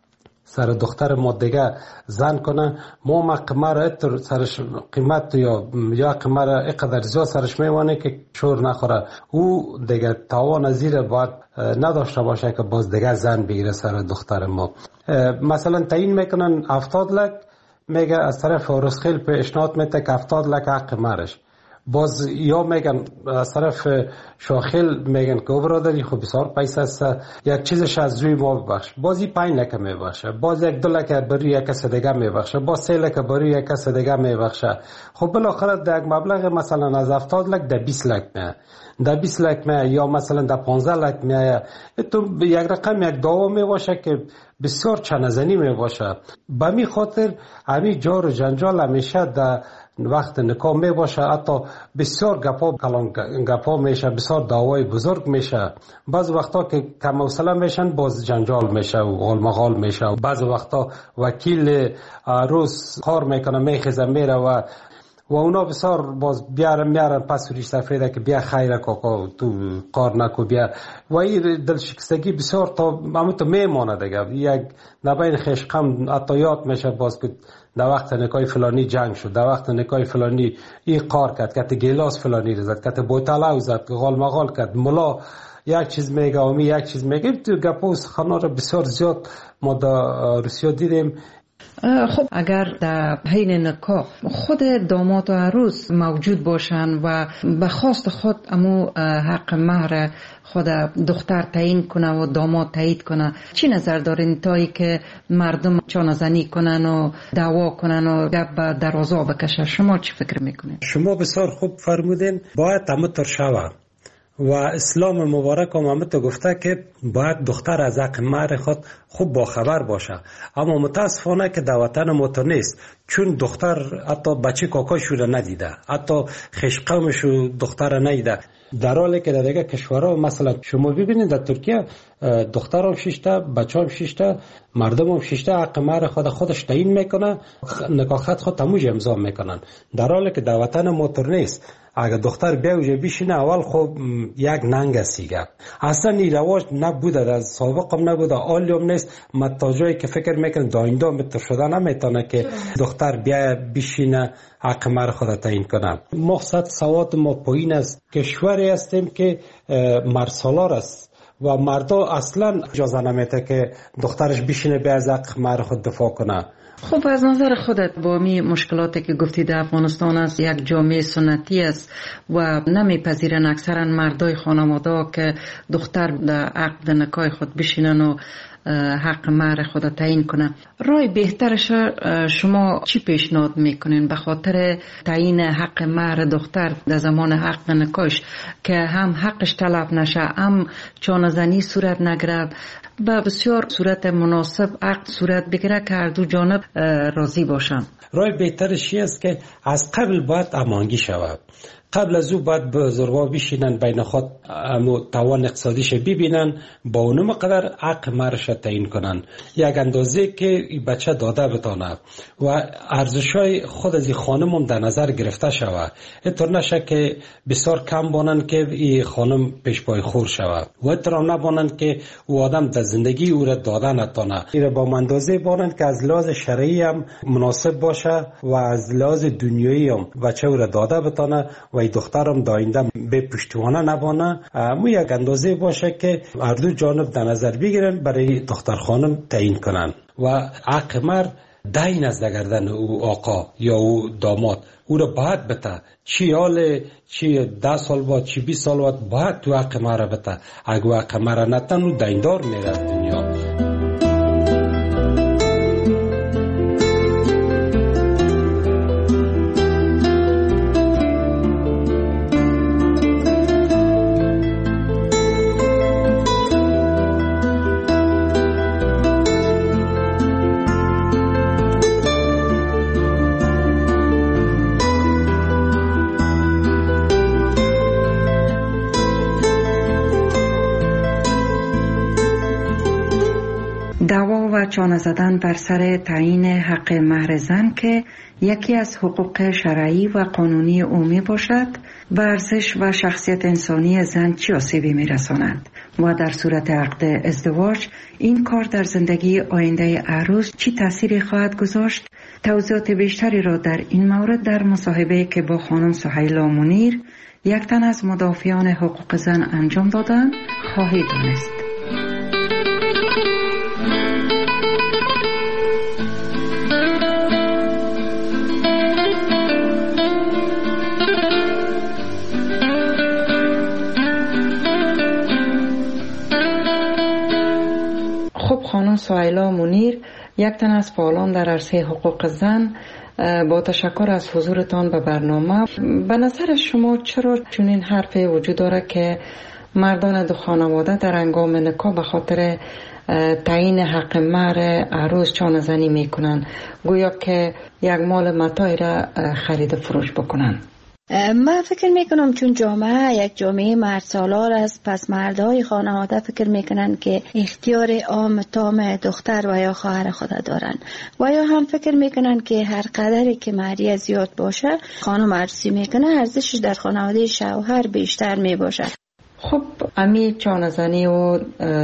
سر دختر ما دیگه زن کنه، ما ما قمر اتر سرش قیمت یا یا قمر اقدر زیاد سرش میوانه که شور نخوره، او دیگه تاوان زیر باید نداشته باشه که باز دیگه زن بگیره سر دختر ما. مثلا تعیین میکنن هفتاد لک، میگه از طرف رسخیل پیشنهاد میده که هفتاد لک حق مرش، باز یا میگن از طرف شاخیل میگن که برادری خب بسیار پیسه است، یک چیزش از روی ما ببخش، بازی پنج لکه میبخشه، باز یک دو لکه بری یک کس دیگه میبخشه، باز سه لکه بری یک کس دیگه میبخشه. خب بالاخره در یک مبلغ مثلا از هفتاد لک در بیست لک میه، در بیست لک میه یا مثلا در پانزده لک میه. تو یک رقم یک دعوا میباشه که بسیار چنزنی میباشه. به می خاطر همی جار و جنجال همیشه در وقت نکاح می باشه، حتی بسیار گپا کلان گپا میشه، بسیار دعوای بزرگ میشه. بعض وقتا که کم حوصله میشن باز جنجال میشه و غال مغال میشه. بعض وقتا وکیل عروس کار میکنه میخیزه میره و و اونا بسیار باز بیارن میارن پس ریش سفریده که بیا خیره کاکا تو کار نکو بیا، و این دلشکستگی بسیار تا همونطور میمانه دیگه. یک نبین خشقم حتی یاد میشه باز که در وقت نکای فلانی جنگ شد، در وقت نکای فلانی این کار کرد، کت گیلاس فلانی رزد، کت بوتلاو زد، غال مغال کرد، ملا یک چیز میگه و می یک چیز میگه. تو گپوس خانا رو بسیار زیاد ما در روسیه دیدیم. خب اگر در حین نکاح خود داماد و عروس موجود باشن و به خواست خود امو حق مهر خود دختر تعیین کنه و داماد تایید کنه، چی نظر دارین تایی که مردم چانه‌زنی کنن و دعوا کنن و گپ به درازا بکشه؟ شما چی فکر میکنین؟ شما بسیار خوب فرمودین، باید همونطور شوه و اسلام مبارک هم همه تو گفته که باید دختر از حق مهر خود خوب باخبر باشه. اما متاسفانه که در وطن ما تو نیست، چون دختر حتی بچه کاکاشو رو ندیده، حتی خشقمشو دختر رو ندیده. در حالی که در دیگه کشورها مثلا شما ببینید در ترکیه دختر هم شیشته، بچه هم شیشته، مردم هم شیشته حق مهر خود خودش تعیین میکنه، نکاح خط خود تموج امضا میکنن. در حالی که در وطن ما تو نیست. اگر دختر بیا وجه بیشینه اول خب یک ننگ سیگه، اصلا این رواج نبوده، از سابق هم نبوده، آلی هم نیست. من تا جایی که فکر میکنم داینده متر شده نمیتونه که دختر بیا بیشینه حق مهر خود تعیین کنه. مقصد سواد ما پایین است، کشوری هستیم که مرسالار است و مردا اصلا اجازه نمیده که دخترش بیشینه بیا از حق مهر خود دفاع کنه. خب از نظر خودت با می مشکلاتی که گفتی در افغانستان است، یک جامعه سنتی است و نمیپذیرن اکثرا مردای خانواده که دختر در عقد نکاح خود بشینن و حق مهر خود تعیین کنه. رای بهترش شما چی پیشنهاد میکنین به خاطر تعیین حق مهر دختر در زمان حق نکاحش که هم حقش طلب نشه، هم چانه‌زنی صورت نگیره، به بسیار صورت مناسب عقد صورت بگیره که هر دو جانب راضی باشن؟ رای بهترش است که از قبل باید امانگی شود. قبل از او باید بزرگا بشینن بین خود توان اقتصادیش ببینن، با اونم قدر حق مهرش تعیین کنن، یک اندازه که بچه داده بتانه و ارزشای خود از این خانم هم در نظر گرفته شود. اینطور نشه که بسیار کم بانن که این خانم پیش پای خور شود و اینطور نبانن که او آدم در زندگی او را داده نتانه. این با اندازه بانن که از لحاظ شرعی هم مناسب باشه و از لحاظ دنیایی هم بچه او را داده بتانه و دخترم داینده به پشتوانه نبانه. مو یک اندازه باشه که هر دو جانب در نظر بگیرن برای دختر خانم تعیین کنن و حق مهر دین از گردن او آقا یا او داماد او را باید بته، چی حال چی ده سال بعد چی بیست سال بعد باید تو حق مهر بته. اگه حق مهر نتن او دیندار میره از دنیا. و چانه زدن بر سر تعیین حق مهر زن که یکی از حقوق شرعی و قانونی عمومی باشد به ارزش و شخصیت انسانی زن چه آسیبی می‌رساند و در صورت عقد ازدواج این کار در زندگی آینده عروس چه تأثیری خواهد گذاشت؟ توضیحات بیشتری را در این مورد در مصاحبه که با خانم سهیلا منیر یک تن از مدافعان حقوق زن انجام دادند خواهید دانست. خب خانم سهیلا منیر، یک تن از فعالان در عرصه حقوق زن، با تشکر از حضورتان به برنامه. به نظر شما چرا چنین حرفی وجود داره که مردان دو خانواده در هنگام نکاح به خاطر تعیین حق مهر عروس چانه زنی میکنن، گویا که یک مال متاعی را خرید فروش بکنن؟ من فکر میکنم چون جامعه یک جامعه مرد سالار است، پس مردهای خانواده فکر میکنن که اختیار عام تام دختر و یا خواهر خود دارن و یا هم فکر میکنن که هر قدری که مهریه زیاد باشه خانم عروسی میکنه ارزشش در خانواده شوهر بیشتر میباشه. خب امی چانه‌زنی و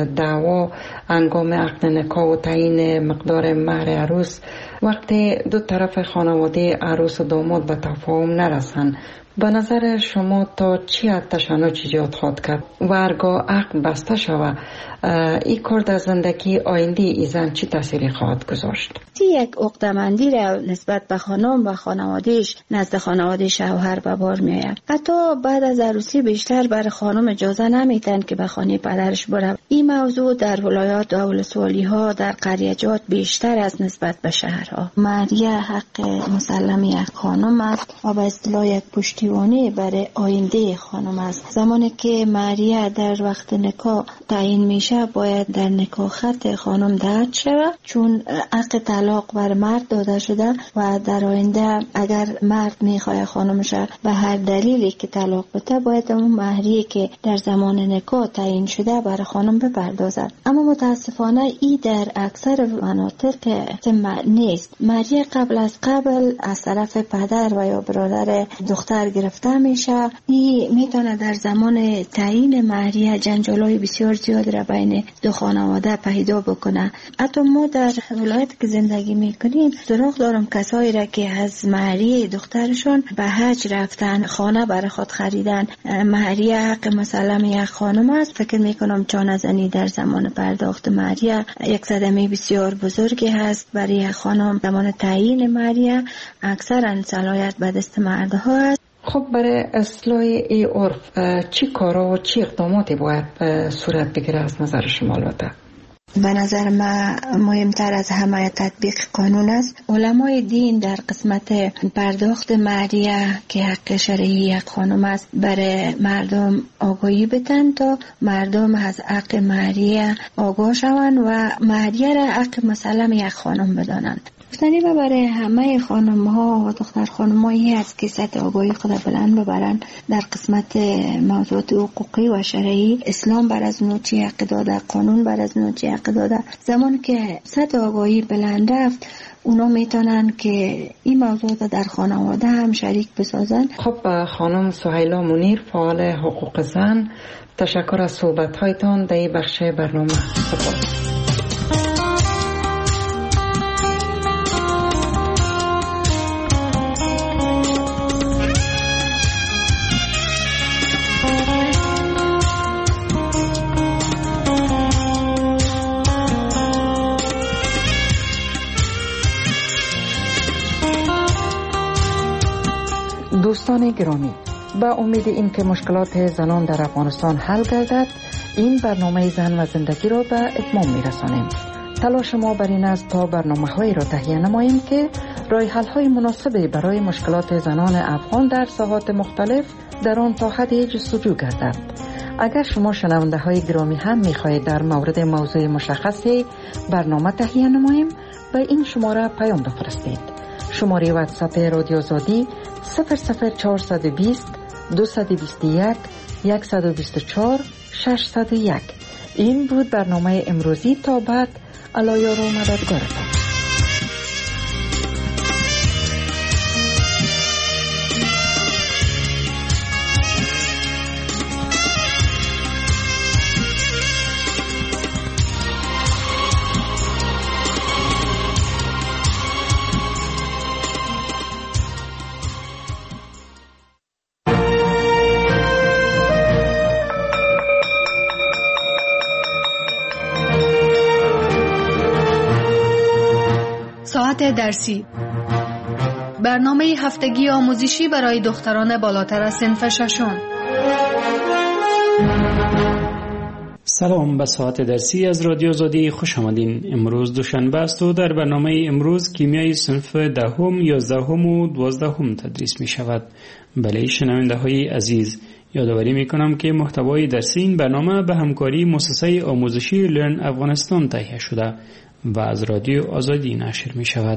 دعوا هنگام عقد نکاح و تعیین مقدار مهر عروس وقتی دو طرف خانواده عروس و داماد به تفاهم نرسن، به نظر شما تا چی حد تشنج ایجاد خواهد کرد و هرگاه عقد بسته شود این کار در زندگی آینده ای زن چی تأثیری خواهد گذاشت؟ یک عقده‌مندی را نسبت به خانم و خانوادهش نزد خانواده شوهر به بار میآید. حتی بعد از عروسی بیشتر بر خانم اجازه نمیدن که به خانه پدرش بره. این موضوع در ولایات و ولسوالی ها در قریه‌جات بیشتر از نسبت به شهرها. مهریه حق مسلم یک خانم است و به اصطلاح یک پشتیبانی برای آینده خانم است. زمانی که مهریه در وقت نکاح تعیین میشه باید در نکاح خط خانم درج شود، چون حق طلاق بر مرد داده شده و در آینده اگر مرد میخواد خانمش به هر دلیلی که طلاق بده باید اون مهریه که در زمان نکاح تعیین شده برای خانم بپردازد. اما متاسفانه ای در اکثر مناطق نیست. مهریه قبل از قبل از طرف پدر و یا برادر دختر گرفته میشه. این میتونه در زمان تعیین مهریه جنجالای بسیار زیاد را بین دو خانواده پیدا بکنه. حتی ما در ولایت که زندگی میکنیم دروغ دارم کسایی را که از مهریه دخترشون به حج رفتن، خانه برای خود خریدن. مهریه حق مسلم یک خانم است. فکر میکنم چانه زنی در زمان پرداخت مهریه یک صدمه بسیار بزرگی هست برای یک خانم. زمان تعیین مهریه اکثرا صلاحیت به دست مردها است. خب برای اصلاح ای عرف چی کارا و چی اقداماتی باید صورت بگیره از نظر شما؟ البته به نظر من مهمتر از همه تطبیق قانون است. علمای دین در قسمت پرداخت مهریه که حق شرعی یک خانم است برای مردم آگاهی بدن تا مردم از حق مهریه آگاه شوند و مهریه را حق مسلم یک خانم بدانند. گفتنی و برای همه خانم ها و دختر خانم هایی است که سطح آگاهی خود بلند ببرن در قسمت موضوعات حقوقی و شرعی. اسلام بر از نوچی حق داده، قانون بر از نوچی حق داده. زمان که سطح آگاهی بلند رفت اونا میتونن که این موضوعات در خانواده هم شریک بسازن. خب خانم سهیلا منیر، فعال حقوق زن، تشکر از صحبت هایتان در این بخش برنامه. سپاس. دوستان گرامی، با امید این که مشکلات زنان در افغانستان حل گردد این برنامه زن و زندگی را به اتمام میرسانیم. تلاش ما بر این است تا برنامه هایی را تهیه نماییم که راه حل های مناسبی برای مشکلات زنان افغان در ساحات مختلف در آن تا حدی جستجو گردد. اگر شما شنونده های گرامی هم میخواهید در مورد موضوع مشخصی برنامه تهیه نماییم به این شماره پیام بفرستید. شماره واتساپ رادیو آزادی صفر صفر چهارصد و بیست دویست و بیست و یک صد و بیست و چهار ششصد و یک. این بود برنامه امروزی. تا بعد الله یار و مددگارتان. ساعت درسی، برنامه هفتگی آموزشی برای دختران بالاتر از صنف ششم. سلام، به ساعت درسی از رادیو آزادی خوش آمدین. امروز دوشنبه است و در برنامه امروز کیمیای صنف دهم، یازدهم و دوازدهم تدریس می شود. بله شنونده های عزیز، یادآوری می کنم که محتوای درسی این برنامه به همکاری مؤسسه آموزشی لرن افغانستان تهیه شده و از رادیو آزادی نشر می شود.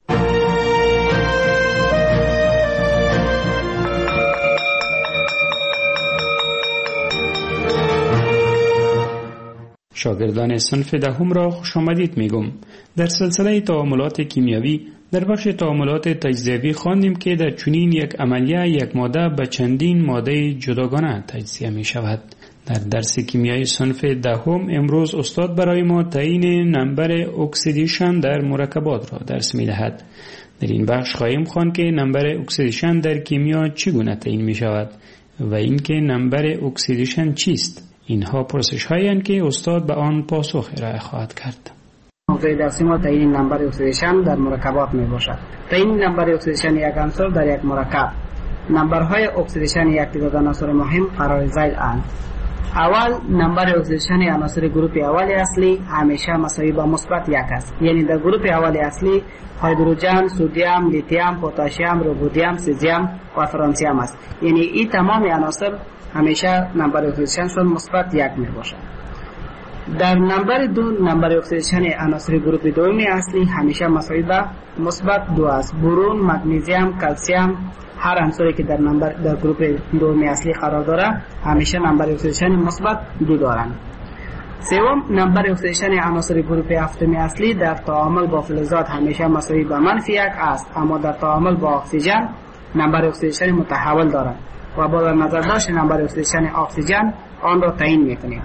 شاگردان صنف دهم را خوش آمدید میگم. در سلسله تعاملات کیمیایی در بخش تعاملات تجزیوی خواندیم که در چنین یک عملیه یک ماده به چندین ماده جداگانه تجزیه می شود. در درس کیمیای صنف دهم امروز استاد برای ما تعیین نمبر اکسیدیشن در مرکبات را درس می دهد. در این بخش خواهیم خواند که نمبر اکسیدیشن در کیمیا چگونه تعیین می شود و اینکه نمبر اکسیدیشن چیست. اینها پرسش هایی هستند که استاد به آن پاسخ ارائه خواهد کرد. موضوع درسی ما تعیین نمبر اکسیدیشن در مرکبات می باشد. تعیین نمبر اکسیدیشن یک عنصر در یک مرکب. نمبرهای اکسیدیشن یک تعداد عناصر مهم قرار ذیل اند. اول نمبر اکسیدیشن عناصر گروپ اول اصلی همیشه مساوی با مثبت یک است. یعنی در گروپ اول اصلی هیدروژن، سدیم، لیتیم، پتاسیم، رودیم، سزیم و فرانسیم است. یعنی این تمام عناصر همیشه نمبر اکسیدیشنشون مثبت یک می باشد. در نمبر دو نمبر اکسیدیشن عناصر گروپ دوم اصلی همیشه مساوی با مثبت دو است. برون، مگنیزیم، کلسیم، هر عنصری که در نمبر در گروپ دوم اصلی قرار داره همیشه نمبر اکسیدیشن مثبت دو دارند. سوم نمبر اکسیدیشن عناصر گروپ هفتم اصلی در تعامل با فلزات همیشه مساوی با منفی یک است، اما در تعامل با اکسیژن نمبر اکسیدیشن متحول دارند و با در نظر داشت نمبر اکسیدیشن اکسیژن آن را تعیین میکنیم.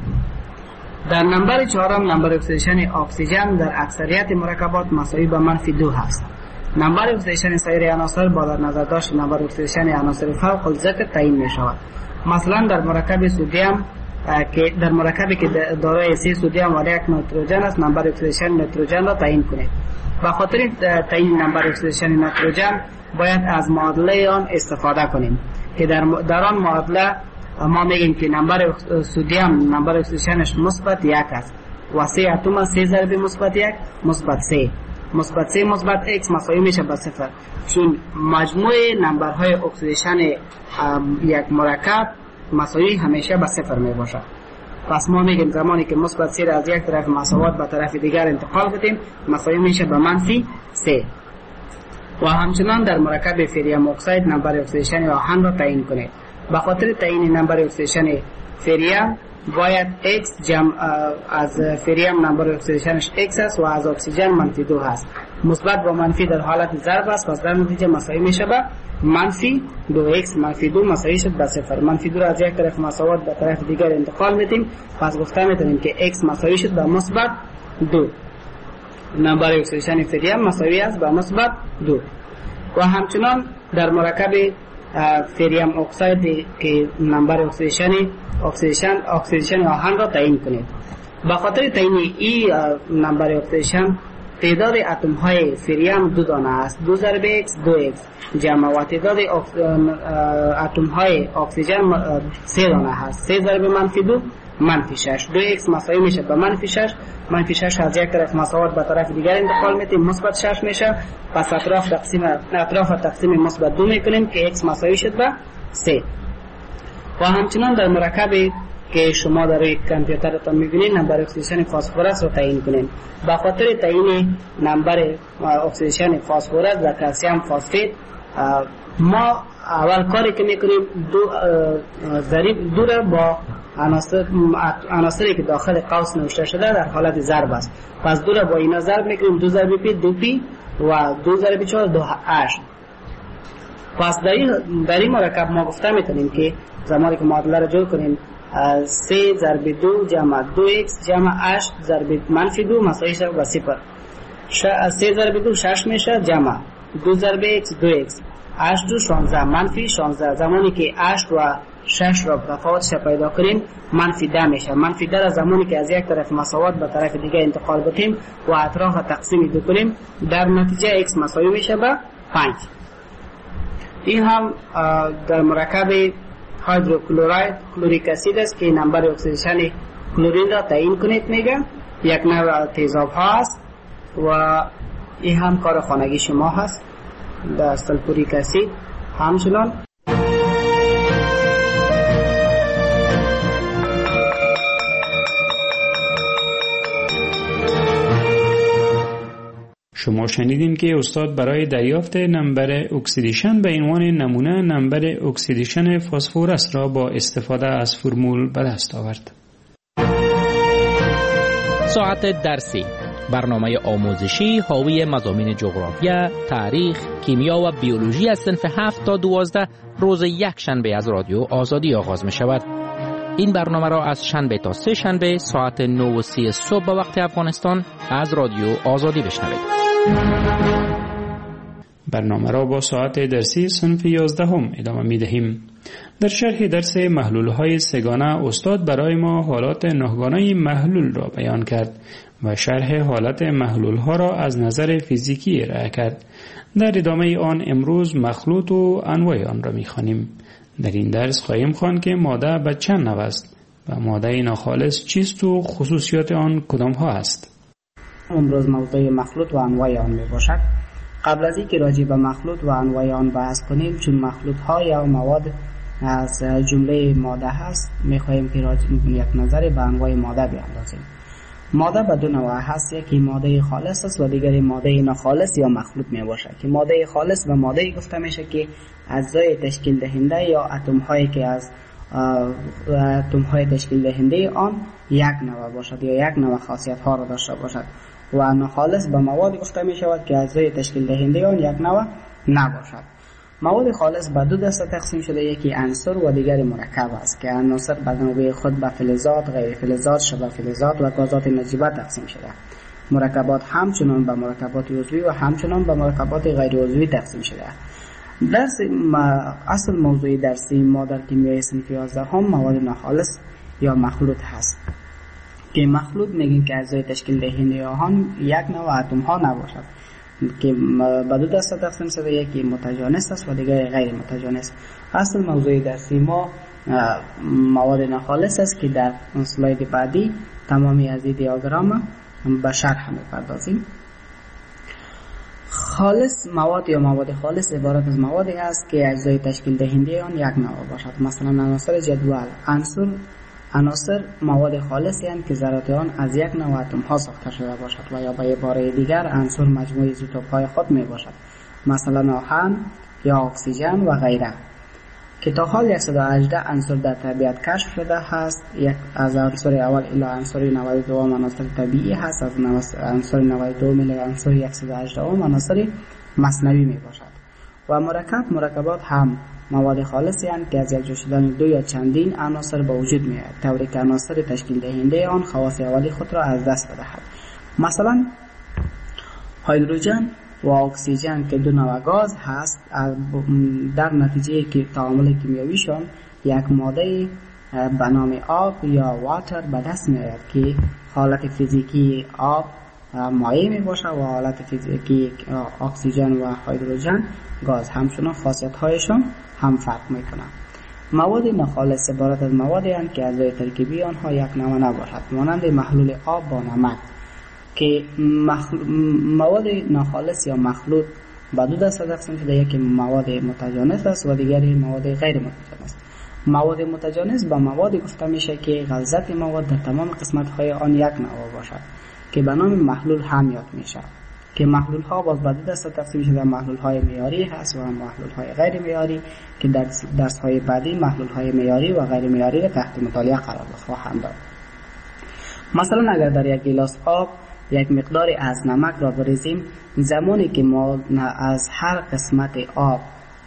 در نمبر چهارم نمبر اکسیدیشن اکسیژن در اکثریت مرکبات مساوی با منفی دو است. نمبر اکسیدیشن سایر عناصر با در نظر داشت نمبر اکسیدیشن عناصر فوق الذکر تعیین می شود. مثلا در مرکب سدیم که در مرکبی که دارای سه سدیم و یک نیتروژن است نمبر اکسیدیشن نیتروژن را تعیین کنید. به خاطر تعیین نمبر اکسیدیشن نیتروژن باید از معادله آن استفاده کنیم که در در آن معادله ما میگیم که نمبر سدیم نمبر اکسیدیشنش مثبت یک است و سه اتم سه ضرب مثبت یک مثبت سه مثبت سه مثبت x مساوی میشه با صفر، چون مجموع نمبرهای اکسیدیشن یک مرکب مساوی همیشه با صفر می باشد. پس ما میگیم زمانی که مثبت سه را از یک طرف مساوات به طرف دیگر انتقال بدیم مساوی میشه به منفی سه. و همچنان در مرکب فریم اکساید نمبر اکسیدیشن آهن را تعیین کنید. به خاطر تعیین نمبر اکسیدیشن فریم باید x جمع از فریم نمبر اکسیدیشنش x است و از اکسیژن منفی دو هست. مثبت با منفی در حالت ضرب است، پس در نتیجه مساوی میشه به منفی دو x منفی دو مساوی شد به صفر. منفی دو را از یک طرف مساوات به طرف دیگر انتقال میدیم، پس گفته میتونیم که x مساوی شد به مثبت دو. نمبر اکسیدیشن فریم مساوی است به مثبت دو. و همچنان در مرکب فریم اکساید که نمبر اکسیدیشن اکسیدیشن اکسیدیشن آهن را تعیین کنید. به خاطر تعیین این نمبر اکسیدیشن تعداد اتم های فریم دو دانه است. دو ضرب x دو x جمع و تعداد اتم های اکسیژن سه دانه هست. سه ضرب منفی دو منفی شش. دو x مساوی میشه به منفی شش. منفی شش از یک طرف مساوات به طرف دیگر انتقال میدیم مثبت شش میشه. پس اطراف تقسیم اطراف تقسیم مثبت دو میکنیم که x مساوی شد به سه. و همچنان در مرکب که شما در کامپیوترتان میبینید نمبر اکسیدیشن فسفرس رو تعیین کنید. به خاطر تعیین نمبر اکسیدیشن فسفرس و کلسیم فسفید ما اول کاری که میکنیم دو ضریب دو را با عناصر عناصری که داخل قوس نوشته شده در حالت ضرب است. پس دو را با اینا ضرب میکنیم، دو ضرب پی دو پی و دو ضرب چهار دو هشت. پس در این در این مرکب ما گفته میتونیم که زمانی که معادله را جور کنیم سه ضرب دو جمع دو ایکس جمع هشت ضرب منفی دو مساوی شد با صفر. سه ضرب دو شش میشه جمع دو ضرب ایکس دو ایکس هشت دو شانزده منفی شانزده. زمانی که هشت و شش را تفاوتش پیدا کنیم منفی ده میشه. منفی ده را زمانی که از یک طرف مساوات به طرف دیگه انتقال بدیم و اطراف تقسیم دو کنیم در نتیجه ایکس مساوی میشه به پنج. این هم در مرکب هیدروکلوراید کلوریک اسید است که نمبر اکسیدیشن کلورین را تعیین کنید میگه. یک نوع تیزاب ها است و این هم کار خانگی شما هست. در سلفوریک اسید همچنان شما شنیدین که استاد برای دریافت نمبر اکسیدیشن به عنوان نمونه نمبر اکسیدیشن فسفرس را با استفاده از فرمول به دست آورد. ساعت درسی، برنامه آموزشی حاوی مضامین جغرافیا، تاریخ، کیمیا و بیولوژی از صنف هفت تا دوازده روز یک شنبه از رادیو آزادی آغاز می شود. این برنامه را از شنبه تا سه شنبه ساعت نه و سی صبح به وقت افغانستان از رادیو آزادی بشنوید. برنامه را با ساعت درسی صنف یازدهم ادامه می دهیم. در شرح درس محلول های سگانه استاد برای ما حالات نهگانه محلول را بیان کرد و شرح حالت محلول ها را از نظر فیزیکی ارائه کرد. در ادامه آن امروز مخلوط و انواع آن را می خوانیم. در این درس خواهیم خواند که ماده به چند نوع است و ماده ناخالص چیست و خصوصیات آن کدام ها است. امروز موضوع مخلوط و انواع آن می باشد. قبل از اینکه راجع به مخلوط و انواع آن بحث کنیم، چون مخلوط ها یا مواد از جمله ماده هست، می خواهیم که راجع یک نظر به انواع ماده بیاندازیم. ماده به دو نوع هست، یکی ماده خالص است و دیگری ماده ناخالص یا مخلوط می باشد. که ماده خالص به ماده گفته میشه که اجزای تشکیل دهنده یا اتم هایی که از اتم های تشکیل دهنده آن یک نوع باشد یا یک نوع خاصیت ها را داشته باشد. و ناخالص به مواد گفته می شود که اجزای تشکیل دهنده آن یک نوع نباشد. مواد خالص به دو دسته تقسیم شده، یکی عنصر و دیگری مرکب است که عناصر به نوبه خود به فلزات، غیر فلزات، شبه فلزات و گازات نجیبه تقسیم شده. مرکبات همچنان به مرکبات عضوی و همچنان به مرکبات غیر عضوی تقسیم شده. درس اصل موضوع درسی ما در کیمیای صنف یازده هم مواد ناخالص یا مخلوط هست که مخلوط میگیم که اجزای تشکیل دهنده آن یک نوع اتم ها نباشد که به دو دسته تقسیم شده، یکی متجانس است و دیگری غیر متجانس. اصل موضوع درسی ما مواد ناخالص است که در اسلاید بعدی تمامی از این دیاگرام به شرح می‌پردازیم. خالص مواد یا مواد خالص عبارت از موادی است که اجزای تشکیل دهنده آن یک نوع باشد. مثلا عناصر جدول عنصر عناصر مواد خالصی هستند که ذرات آن از یک نوع اتم ها ساخته شده باشد و یا به عباره دیگر عنصر مجموعه ایزوتوپ های خود می باشد، مثلا آهن یا اکسیژن و غیره. که تا حال صد و هجده عنصر در طبیعت کشف شده هست. یک از عنصر اول الی عنصر نود و دو عناصر طبیعی هست، از عنصر نود و دو الی عنصر صد و هجده عناصر مصنوعی می باشد. و مرکب مرکبات هم مواد خالصی هستند که از یک جا شدن دو یا چندین عناصر به وجود می آید، طوری که عناصر تشکیل دهنده آن خواص اولی خود را از دست بدهد. مثلا هیدروژن و اکسیژن که دو نوع گاز هست، در نتیجه که تعامل کیمیاییشان یک ماده به نام آب یا واتر به دست می آید که حالت فیزیکی آب مایع می باشد و حالت فیزیکی اکسیژن و هیدروژن گاز. همچنان خاصیت هایشان هم فرق می کنند. مواد ناخالص عبارت از موادی هستند که اجزای ترکیبی آنها یک نوع نباشد، مانند محلول آب با نمک. که مخل... مواد ناخالص یا مخلوط به دو دسته تقسیم شده، یکی مواد متجانس است و دیگری مواد غیر متجانس. مواد متجانس با موادی گفته میشه که غلظت مواد در تمام قسمت های آن یک نوع باشد که به نام محلول هم یاد میشه. که محلول ها باز به دو دسته تقسیم شده، محلول های معیاری هست و محلول های غیر معیاری که در درس های بعدی محلول های معیاری و غیر معیاری را تحت مطالعه قرار خواهم داد. مثلا اگر در یک گیلاس آب یک مقدار از نمک را بریزیم، زمانی که ما از هر قسمت آب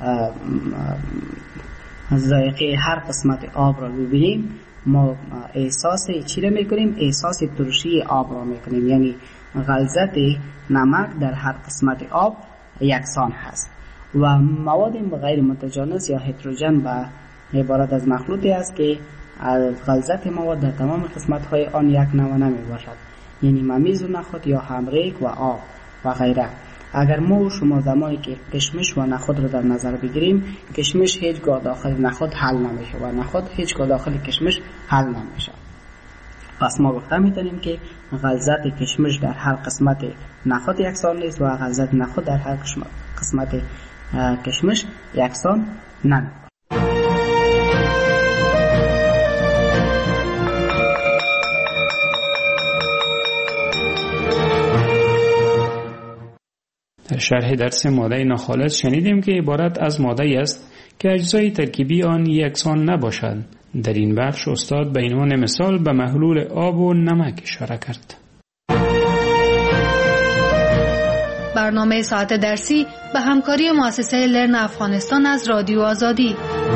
ذائقه هر قسمت آب را ببینیم، ما احساس چی را میکنیم؟ احساس ترشی آب را میکنیم، یعنی غلظت نمک در هر قسمت آب یکسان هست. و مواد غیر متجانس یا هتروژن به عبارت از مخلوطی است که غلظت مواد در تمام قسمت های آن یک نوع نمی باشد، یعنی ممیز و نخود یا همریک و آب و غیره. اگر ما و شما زمانی که کشمش و نخود را در نظر بگیریم، کشمش هیچگاه داخل نخود حل نمیشه و نخود هیچگاه داخل کشمش حل نمیشه. پس ما گفته میتونیم که غلظت کشمش در هر قسمت نخود یکسان نیست و غلظت نخود در هر قسمت کشمش یکسان نه. در شرح درس ماده ناخالص شنیدیم که عبارت از ماده است که اجزای ترکیبی آن یکسان نباشد. در این بخش استاد به عنوان مثال به محلول آب و نمک اشاره کرد. برنامه ساعت درسی به همکاری مؤسسه لرن افغانستان از رادیو آزادی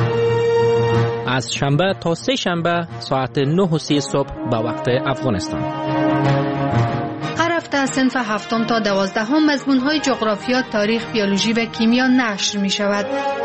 از شنبه تا سه شنبه ساعت نه و سی صبح به وقت افغانستان. هر هفته از صنف هفتم تا دوازدهم مضمون‌های جغرافیا، تاریخ، بیولوژی و کیمیا نشر می شود.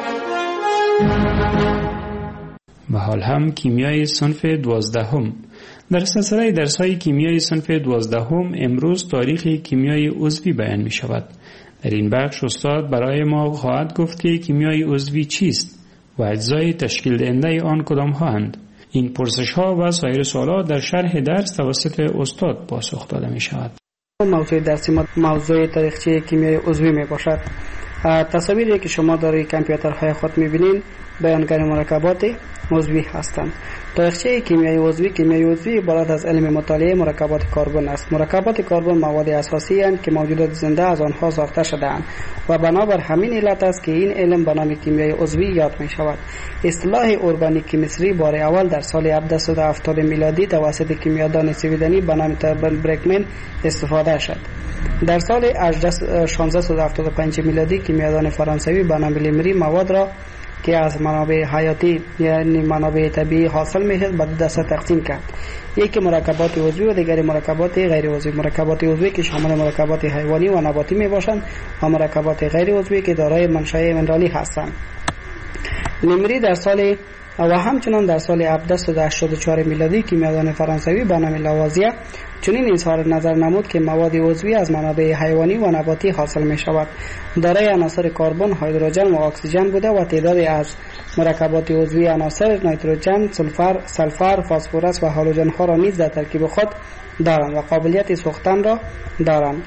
و حال هم کیمیای صنف دوازدهم. در سلسله درس‌های کیمیای صنف دوازدهم امروز تاریخ کیمیای عضوی بیان می شود. در این بخش استاد برای ما خواهد گفت که کیمیای عضوی چیست و اجزای تشکیل دهنده آن کدام هستند. این پرسش ها و سایر سوالات در شرح درس توسط استاد پاسخ داده می شود. موضوع درسی ما موضوع تاریخچه کیمیای عضوی می باشد. تصاویری که شما در کامپیوترهای خود می بینید بیانگر مرکبات عضوی هستند. تاریخچه کیمیای عضوی کیمیای عضوی عبارت از علم مطالعه مرکبات کربن است. مرکبات کربن مواد اساسی اند که موجودات زنده از آنها ساخته شده‌اند و بنابر همین علت است که این علم به نام کیمیای عضوی یاد می شود. اصطلاح ارگانیک کیمستری بار اول در سال هفتصد و هفتاد میلادی توسط کیمیادان سویدنی به نام تربل برکمن استفاده شد. در سال شانزده و هفتاد و پنج میلادی کیمیادان فرانسوی به نام لیمری مواد را که از منابع حیاتی یعنی منابع طبیعی حاصل میشد به دو دسته تقسیم کرد. یکی مرکبات عضوی و دیگری مرکبات غیر عضوی. مرکبات عضوی که شامل مرکبات حیوانی و نباتی می باشند و مرکبات غیر عضوی که دارای منشأ منرالی هستند. لیمری در سال و همچنان در سال هفتصد و هشتاد و چهار میلادی کیمیادان فرانسوی به نام لاوازیه چنین اظهار نظر نمود که مواد عضوی از منابع حیوانی و نباتی حاصل می شود. دارای عناصر کربن، هیدروژن و اکسیژن بوده و تعدادی از مرکبات عضوی عناصر نیتروژن، سولفر، سلفر، فسفرس و هالوژن ها را نیز در ترکیب خود دارند و قابلیت سوختن را دارند.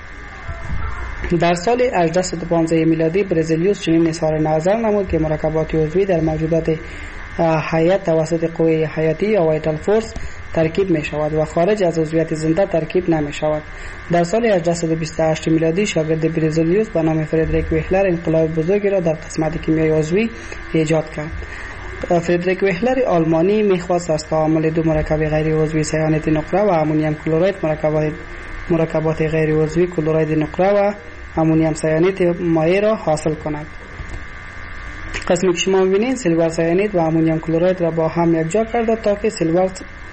در سال هجده و پانزده میلادی برزیلیوس چنین اظهار نظر نمود که مرکبات عضوی در موجودات حیات توسط قوه حیاتی یا وایتال فورس ترکیب می شود و خارج از عضویت زنده ترکیب نمی شود. در سال هجده و بیست و هشت میلادی شاگرد برزیلیوس به نام فردریک وهلر انقلاب بزرگی را در قسمت کیمیای عضوی ایجاد کرد. فردریک وهلر آلمانی میخواست از تعامل دو مرکب غیر عضوی سیانت نقره و امونیم کلورید مرکبات مرکبات غیر عضوی کلورید نقره و امونیم سیانت مایع را حاصل کند. قسمی که شما می‌بینید سیلور سیانید و امونیم کلورید را با هم یکجا کرده تا که سیلور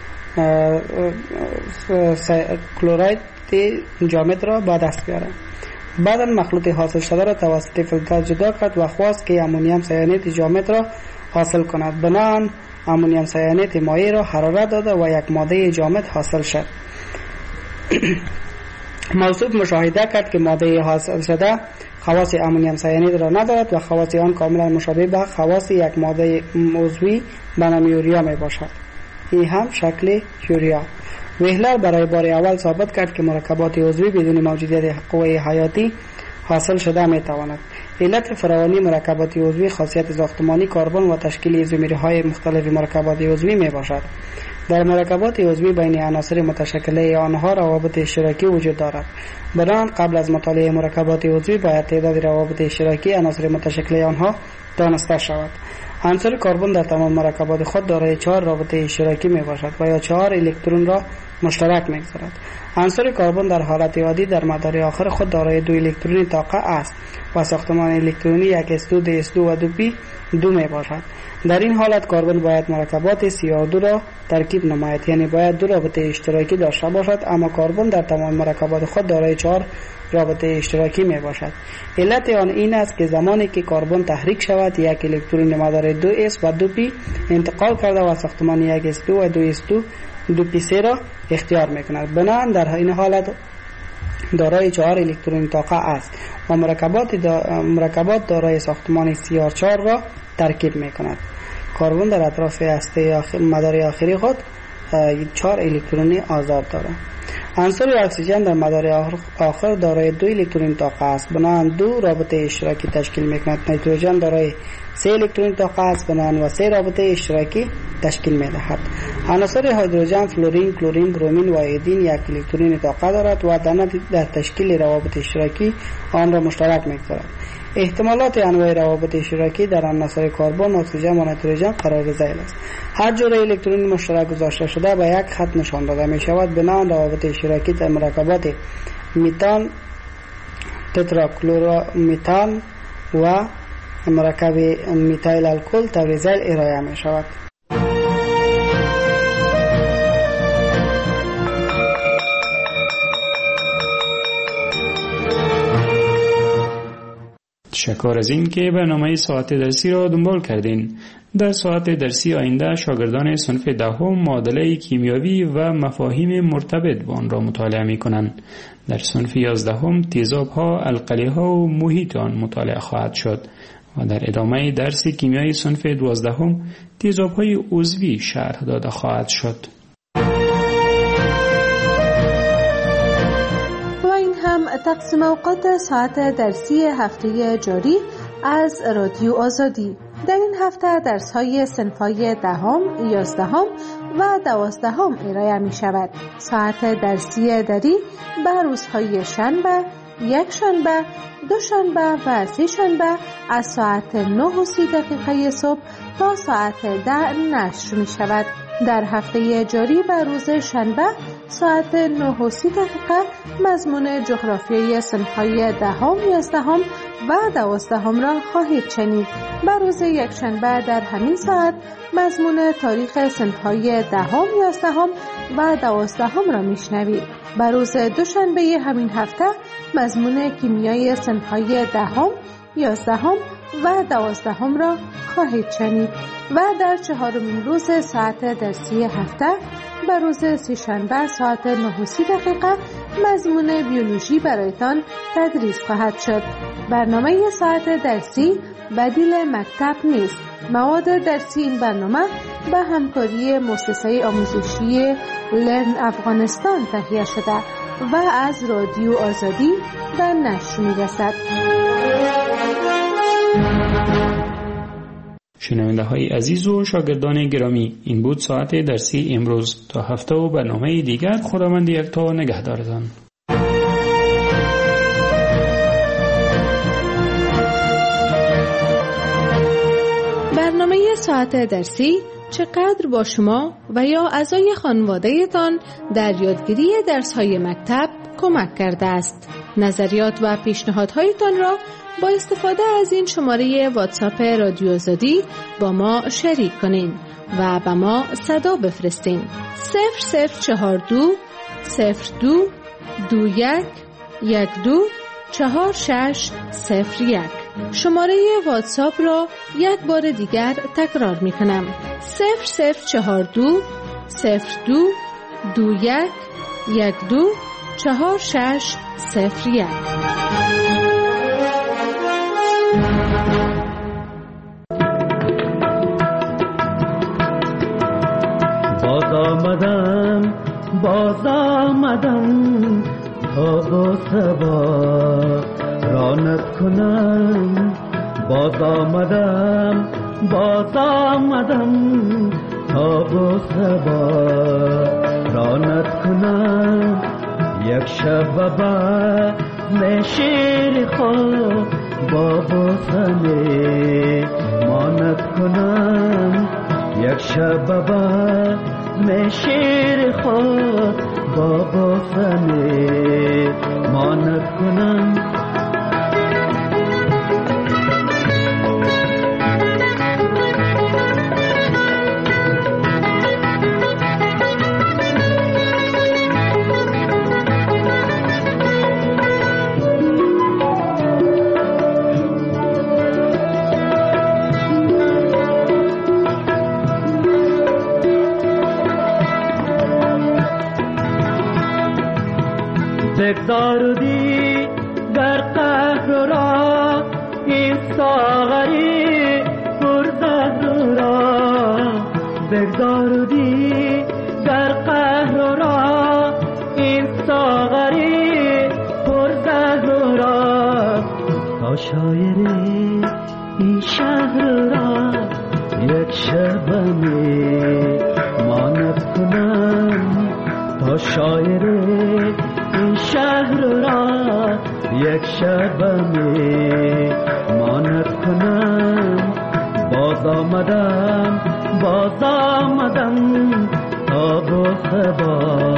کلورید جامد را به دست بیاره. بعدا مخلوط حاصل شده را توسط فیلتر جدا کرد و خواست که امونیم سیانید جامد را حاصل کند. بنابراین امونیم سیانید مایع را حرارت داده و یک ماده جامد حاصل شد. موصوف مشاهده کرد که ماده حاصل شده خواص امونیم سیانید را ندارد و خواص آن کاملا مشابه به خواص یک ماده عضوی به نام یوریا می باشد. این هم شکل یوریا. وهلر برای بار اول ثابت کرد که مرکبات عضوی بدون موجودیت قوه حیاتی حاصل شده می تواند. علت فراوانی مرکبات عضوی خاصیت ساختمانی کربن و تشکیل ایزومرهای مختلف مرکبات عضوی می باشد. در مرکبات عضوی بین عناصر متشکله آنها روابط اشتراکی وجود دارد. بنابراین قبل از مطالعه مرکبات عضوی باید تعداد روابط اشتراکی عناصر متشکله آنها دانسته شود. عنصر کربن در تمام مرکبات خود دارای چهار رابطه اشتراکی می باشد و یا چهار الکترون را مشترک می‌گذارد. عنصر کربن در حالت عادی در مدار آخر خود دارای دو الکترون طاقه است و ساختمان الکترونی یک اس دو، دی اس دو و دو پی دو می باشد. در این حالت کربن باید مرکبات سی او دو را ترکیب نماید، یعنی باید دو رابطه اشتراکی داشته باشد، اما کربن در تمام مرکبات خود دارای چهار رابطه اشتراکی می باشد. علت آن این است که زمانی که کربن تحریک شود یک الکترون مدار دو اس و دو پی انتقال کرده و ساختمان یک اس دو و دو اس دو دو پی سه را اختیار می کند. بنابراین در این حالت دارای چهار الکترون طاقه است و مرکبات دا مرکبات دارای ساختمان سی آر چهار را ترکیب می کند. کربن در اطراف هسته آخر مدار آخری خود چهار الکترونی آزاد دارد. عنصر اکسیژن در مدار آخر دارای دو الکترون طاقه است، بنابراین دو رابطه اشتراکی تشکیل می کند. نیتروژن دارای سه الکترون طاقه است، بنابراین و سه رابطه اشتراکی تشکیل می دهد. عناصر هیدروژن، فلورین، کلورین، برومین و ایودین یک الکترون طاقه دارد و در تشکیل روابط اشتراکی آن را مشترک می گذارد. احتمالات انواع روابط اشتراکی در عناصر کربن، اکسیژن و نیتروژن قرار ذیل است. هر جور الکترون مشترک گذاشته شده به یک خط نشان داده می شود. بنابراین روابط اشتراکی در مرکبات میتان، تتراکلورمیتان و مرکب میتایل الکل طور ذیل ارائه می شود. تشکر از این که برنامه ساعت درسی را دنبال کردین. در ساعت درسی آینده شاگردان صنف دهم معادله کیمیاوی و مفاهیم مرتبط با آن را مطالعه می کنند. در صنف یازدهم تیزاب ها، القلی ها و محیط آن مطالعه خواهد شد و در ادامه درس کیمیای صنف دوازدهم تیزاب های عضوی شرح داده خواهد شد. تقسیم اوقات ساعت درسی هفته جاری از رادیو آزادی. در این هفته درس های صنف‌های دهم، یازدهم و دوازدهم ارائه می شود. ساعت درسی دری به روزهای شنبه، یک شنبه، دو شنبه و سه شنبه از ساعت نه و سی دقیقه صبح تا ساعت ده نشر می شود. در هفته جاری به روز شنبه ساعت نه و سی دقیقه مضمون جغرافیای صنف‌های دهم، یازدهم و دوازدهم را خواهید شنید. به روز یکشنبه در همین ساعت مضمون تاریخ صنف‌های دهم، یازدهم و دوازدهم را میشنوید. به روز دوشنبه همین هفته مضمون کیمیای صنف‌های دهم، یازدهم و دوازدهم را خواهید شنید و در چهارمین روز ساعت درسی هفته به روز سه‌شنبه ساعت نه و سی دقیقه مضمون بیولوژی برایتان تدریس خواهد شد. برنامه ساعت درسی بدیل مکتب نیست. مواد درسی این برنامه به همکاری مؤسسه آموزشی لرن افغانستان تهیه شده و از رادیو آزادی به نشر می‌رسد. شنونده های عزیز و شاگردان گرامی، این بود ساعت درسی امروز. تا هفته و برنامه دیگر خداوند یکتا نگهدارتان. برنامه ساعت درسی چقدر با شما و یا اعضای خانواده‌تان در یادگیری درس‌های مکتب کمک کرده است. نظریات و پیشنهادهایتان را با استفاده از این شماره واتساپ رادیو آزادی با ما شریک کنین و با ما صدا بفرستین. صفر صفر چهار دو صفر دو دو یک یک دو چهار شش صفر یک. شماره واتساپ را یک بار دیگر تکرار می کنم. صفر صفر چهار دو صفر دو دو یک یک دو چهار شش صفر یک. باز آمدم باز آمدم تا با سبا رانت کنم باز آمدم باز آمدم تا با سبا رانت کنم یک شب بعد نشیر خود با بوسنه مانت کنم یک شب بعد نشیر خود با بوسنه مانت کنم بگذاردی در قهر را این ساغری پرزهر را بگذاردی در قهر را این ساغری پرزهر را تا شاعر این شهر را یک شبنه مانت کنم تا شاعر این شهر را یک شبنه مانت کنم باز آمدم باز آمدم تا با سبا